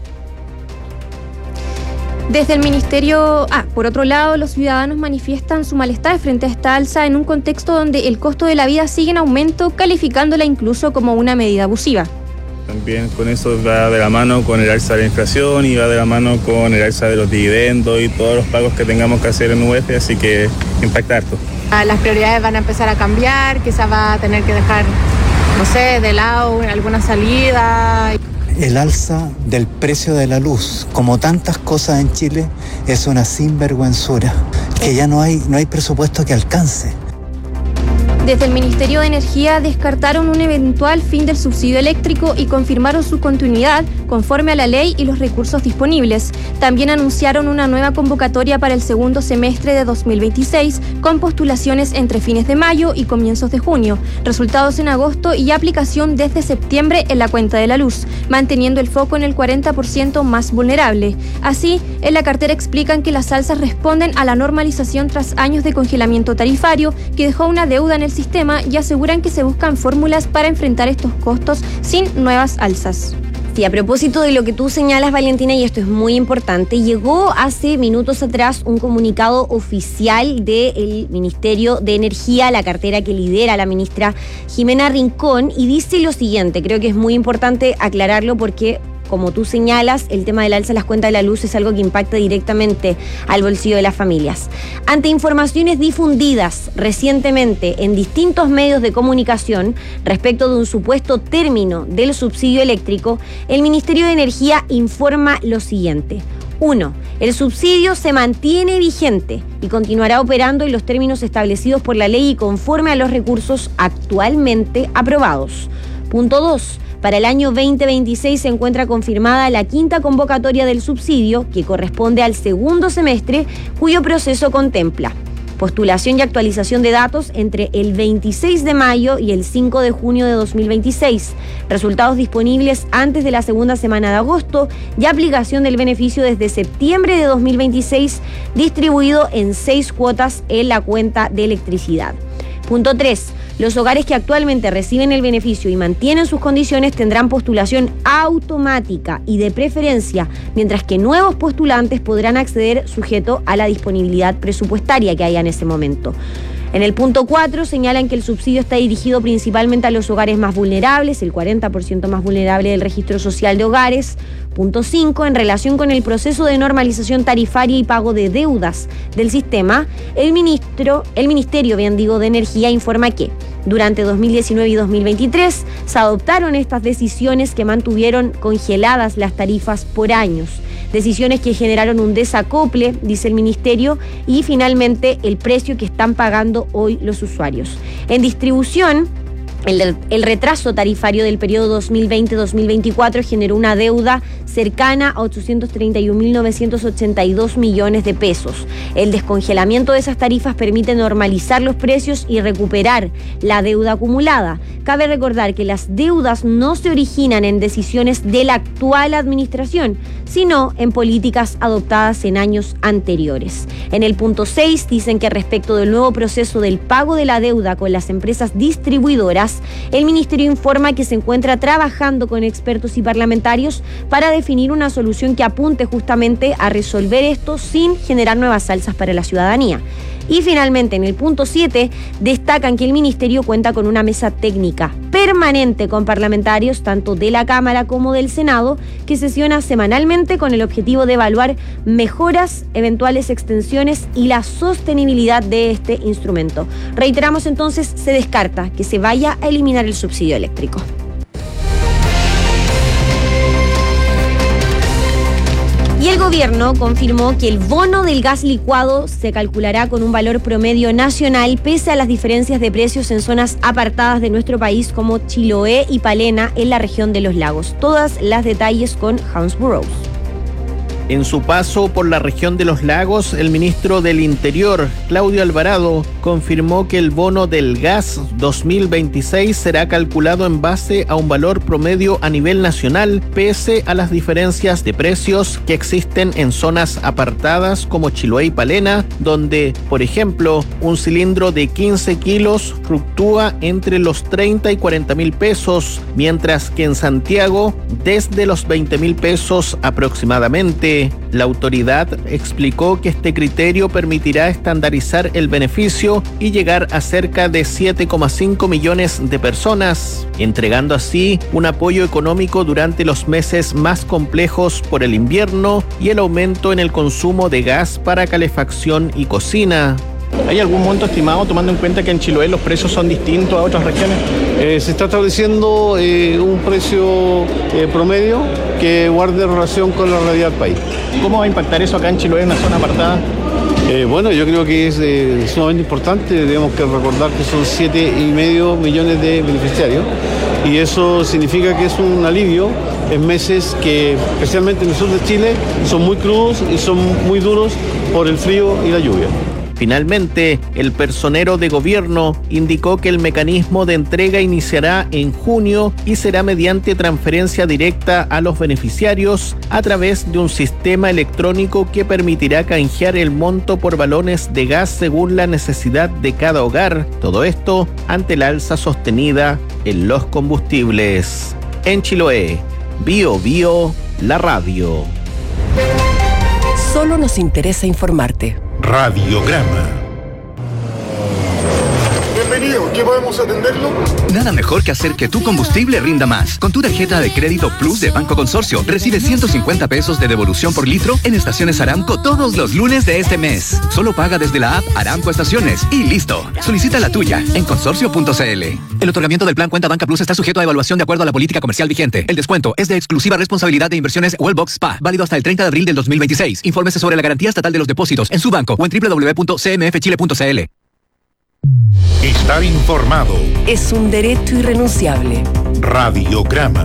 Desde el Ministerio... por otro lado, los ciudadanos manifiestan su malestar frente a esta alza en un contexto donde el costo de la vida sigue en aumento, calificándola incluso como una medida abusiva. También con eso va de la mano con el alza de la inflación y va de la mano con el alza de los dividendos y todos los pagos que tengamos que hacer en UF, así que impacta harto. Las prioridades van a empezar a cambiar, quizás va a tener que dejar, no sé, de lado alguna salida. El alza del precio de la luz, como tantas cosas en Chile, es una sinvergüenzura, que ya no hay presupuesto que alcance. Desde el Ministerio de Energía descartaron un eventual fin del subsidio eléctrico y confirmaron su continuidad conforme a la ley y los recursos disponibles. También anunciaron una nueva convocatoria para el segundo semestre de 2026 con postulaciones entre fines de mayo y comienzos de junio, resultados en agosto y aplicación desde septiembre en la cuenta de la luz, manteniendo el foco en el 40% más vulnerable. Así, en la cartera explican que las alzas responden a la normalización tras años de congelamiento tarifario que dejó una deuda en el sistema y aseguran que se buscan fórmulas para enfrentar estos costos sin nuevas alzas. Sí, a propósito de lo que tú señalas, Valentina, y esto es muy importante, llegó hace minutos atrás un comunicado oficial del Ministerio de Energía, la cartera que lidera la ministra Jimena Rincón, y dice lo siguiente, creo que es muy importante aclararlo porque como tú señalas, el tema del alza de las cuentas de la luz es algo que impacta directamente al bolsillo de las familias. Ante informaciones difundidas recientemente en distintos medios de comunicación respecto de un supuesto término del subsidio eléctrico, el Ministerio de Energía informa lo siguiente. 1. El subsidio se mantiene vigente y continuará operando en los términos establecidos por la ley y conforme a los recursos actualmente aprobados. Punto 2. Para el año 2026 se encuentra confirmada la quinta convocatoria del subsidio, que corresponde al segundo semestre, cuyo proceso contempla postulación y actualización de datos entre el 26 de mayo y el 5 de junio de 2026, resultados disponibles antes de la segunda semana de agosto y aplicación del beneficio desde septiembre de 2026, distribuido en 6 cuotas en la cuenta de electricidad. Punto 3. Los hogares que actualmente reciben el beneficio y mantienen sus condiciones tendrán postulación automática y de preferencia, mientras que nuevos postulantes podrán acceder sujeto a la disponibilidad presupuestaria que haya en ese momento. En el punto 4 señalan que el subsidio está dirigido principalmente a los hogares más vulnerables, el 40% más vulnerable del registro social de hogares. Punto 5, en relación con el proceso de normalización tarifaria y pago de deudas del sistema, el Ministerio de Energía informa que durante 2019 y 2023 se adoptaron estas decisiones que mantuvieron congeladas las tarifas por años. Decisiones que generaron un desacople, dice el Ministerio, y finalmente el precio que están pagando hoy los usuarios. En distribución, el retraso tarifario del periodo 2020-2024 generó una deuda cercana a 831.982 millones de pesos. El descongelamiento de esas tarifas permite normalizar los precios y recuperar la deuda acumulada. Cabe recordar que las deudas no se originan en decisiones de la actual administración, sino en políticas adoptadas en años anteriores. En el punto 6 dicen que respecto del nuevo proceso del pago de la deuda con las empresas distribuidoras, el Ministerio informa que se encuentra trabajando con expertos y parlamentarios para definir una solución que apunte justamente a resolver esto sin generar nuevas alzas para la ciudadanía. Y finalmente, en el punto 7, destacan que el Ministerio cuenta con una mesa técnica permanente con parlamentarios tanto de la Cámara como del Senado, que sesiona semanalmente con el objetivo de evaluar mejoras, eventuales extensiones y la sostenibilidad de este instrumento. Reiteramos entonces, se descarta que se vaya a eliminar el subsidio eléctrico. Y el gobierno confirmó que el bono del gas licuado se calculará con un valor promedio nacional pese a las diferencias de precios en zonas apartadas de nuestro país como Chiloé y Palena en la región de los lagos. Todas las detalles con Hans Burrows. En su paso por la región de los lagos, el ministro del Interior, Claudio Alvarado, confirmó que el bono del gas 2026 será calculado en base a un valor promedio a nivel nacional, pese a las diferencias de precios que existen en zonas apartadas como Chiloé y Palena, donde, por ejemplo, un cilindro de 15 kilos fluctúa entre los 30 y 40 mil pesos, mientras que en Santiago, desde los 20 mil pesos aproximadamente. La autoridad explicó que este criterio permitirá estandarizar el beneficio y llegar a cerca de 7,5 millones de personas, entregando así un apoyo económico durante los meses más complejos por el invierno y el aumento en el consumo de gas para calefacción y cocina. ¿Hay algún monto estimado, tomando en cuenta que en Chiloé los precios son distintos a otras regiones? Se está estableciendo un precio promedio que guarde relación con la realidad del país. ¿Cómo va a impactar eso acá en Chiloé, en una zona apartada? Bueno, yo creo que es sumamente importante. Tenemos que recordar que son 7,5 millones de beneficiarios y eso significa que es un alivio en meses que, especialmente en el sur de Chile, son muy crudos y son muy duros por el frío y la lluvia. Finalmente, el personero de gobierno indicó que el mecanismo de entrega iniciará en junio y será mediante transferencia directa a los beneficiarios a través de un sistema electrónico que permitirá canjear el monto por balones de gas según la necesidad de cada hogar. Todo esto ante la alza sostenida en los combustibles. En Chiloé, Bio Bio, la radio. Solo nos interesa informarte. Radiograma. Bienvenidos ¿En qué podemos atenderlo? Nada mejor que hacer que tu combustible rinda más. Con tu tarjeta de crédito Plus de Banco Consorcio, recibe 150 pesos de devolución por litro en estaciones Aramco todos los lunes de este mes. Solo paga desde la app Aramco Estaciones y listo. Solicita la tuya en consorcio.cl. El otorgamiento del plan Cuenta Banca Plus está sujeto a evaluación de acuerdo a la política comercial vigente. El descuento es de exclusiva responsabilidad de Inversiones Wellbox Spa, válido hasta el 30 de abril del 2026. Infórmese sobre la garantía estatal de los depósitos en su banco o en www.cmfchile.cl. Estar informado es un derecho irrenunciable. Radiograma.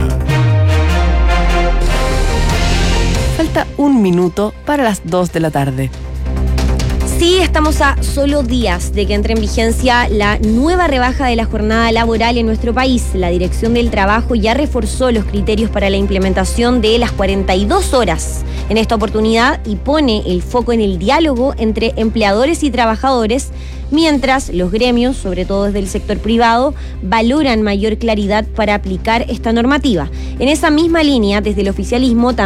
Falta un minuto para las 2 de la tarde. Sí, estamos a solo días de que entre en vigencia la nueva rebaja de la jornada laboral en nuestro país. La Dirección del Trabajo ya reforzó los criterios para la implementación de las 42 horas en esta oportunidad y pone el foco en el diálogo entre empleadores y trabajadores, mientras los gremios, sobre todo desde el sector privado, valoran mayor claridad para aplicar esta normativa. En esa misma línea, desde el oficialismo también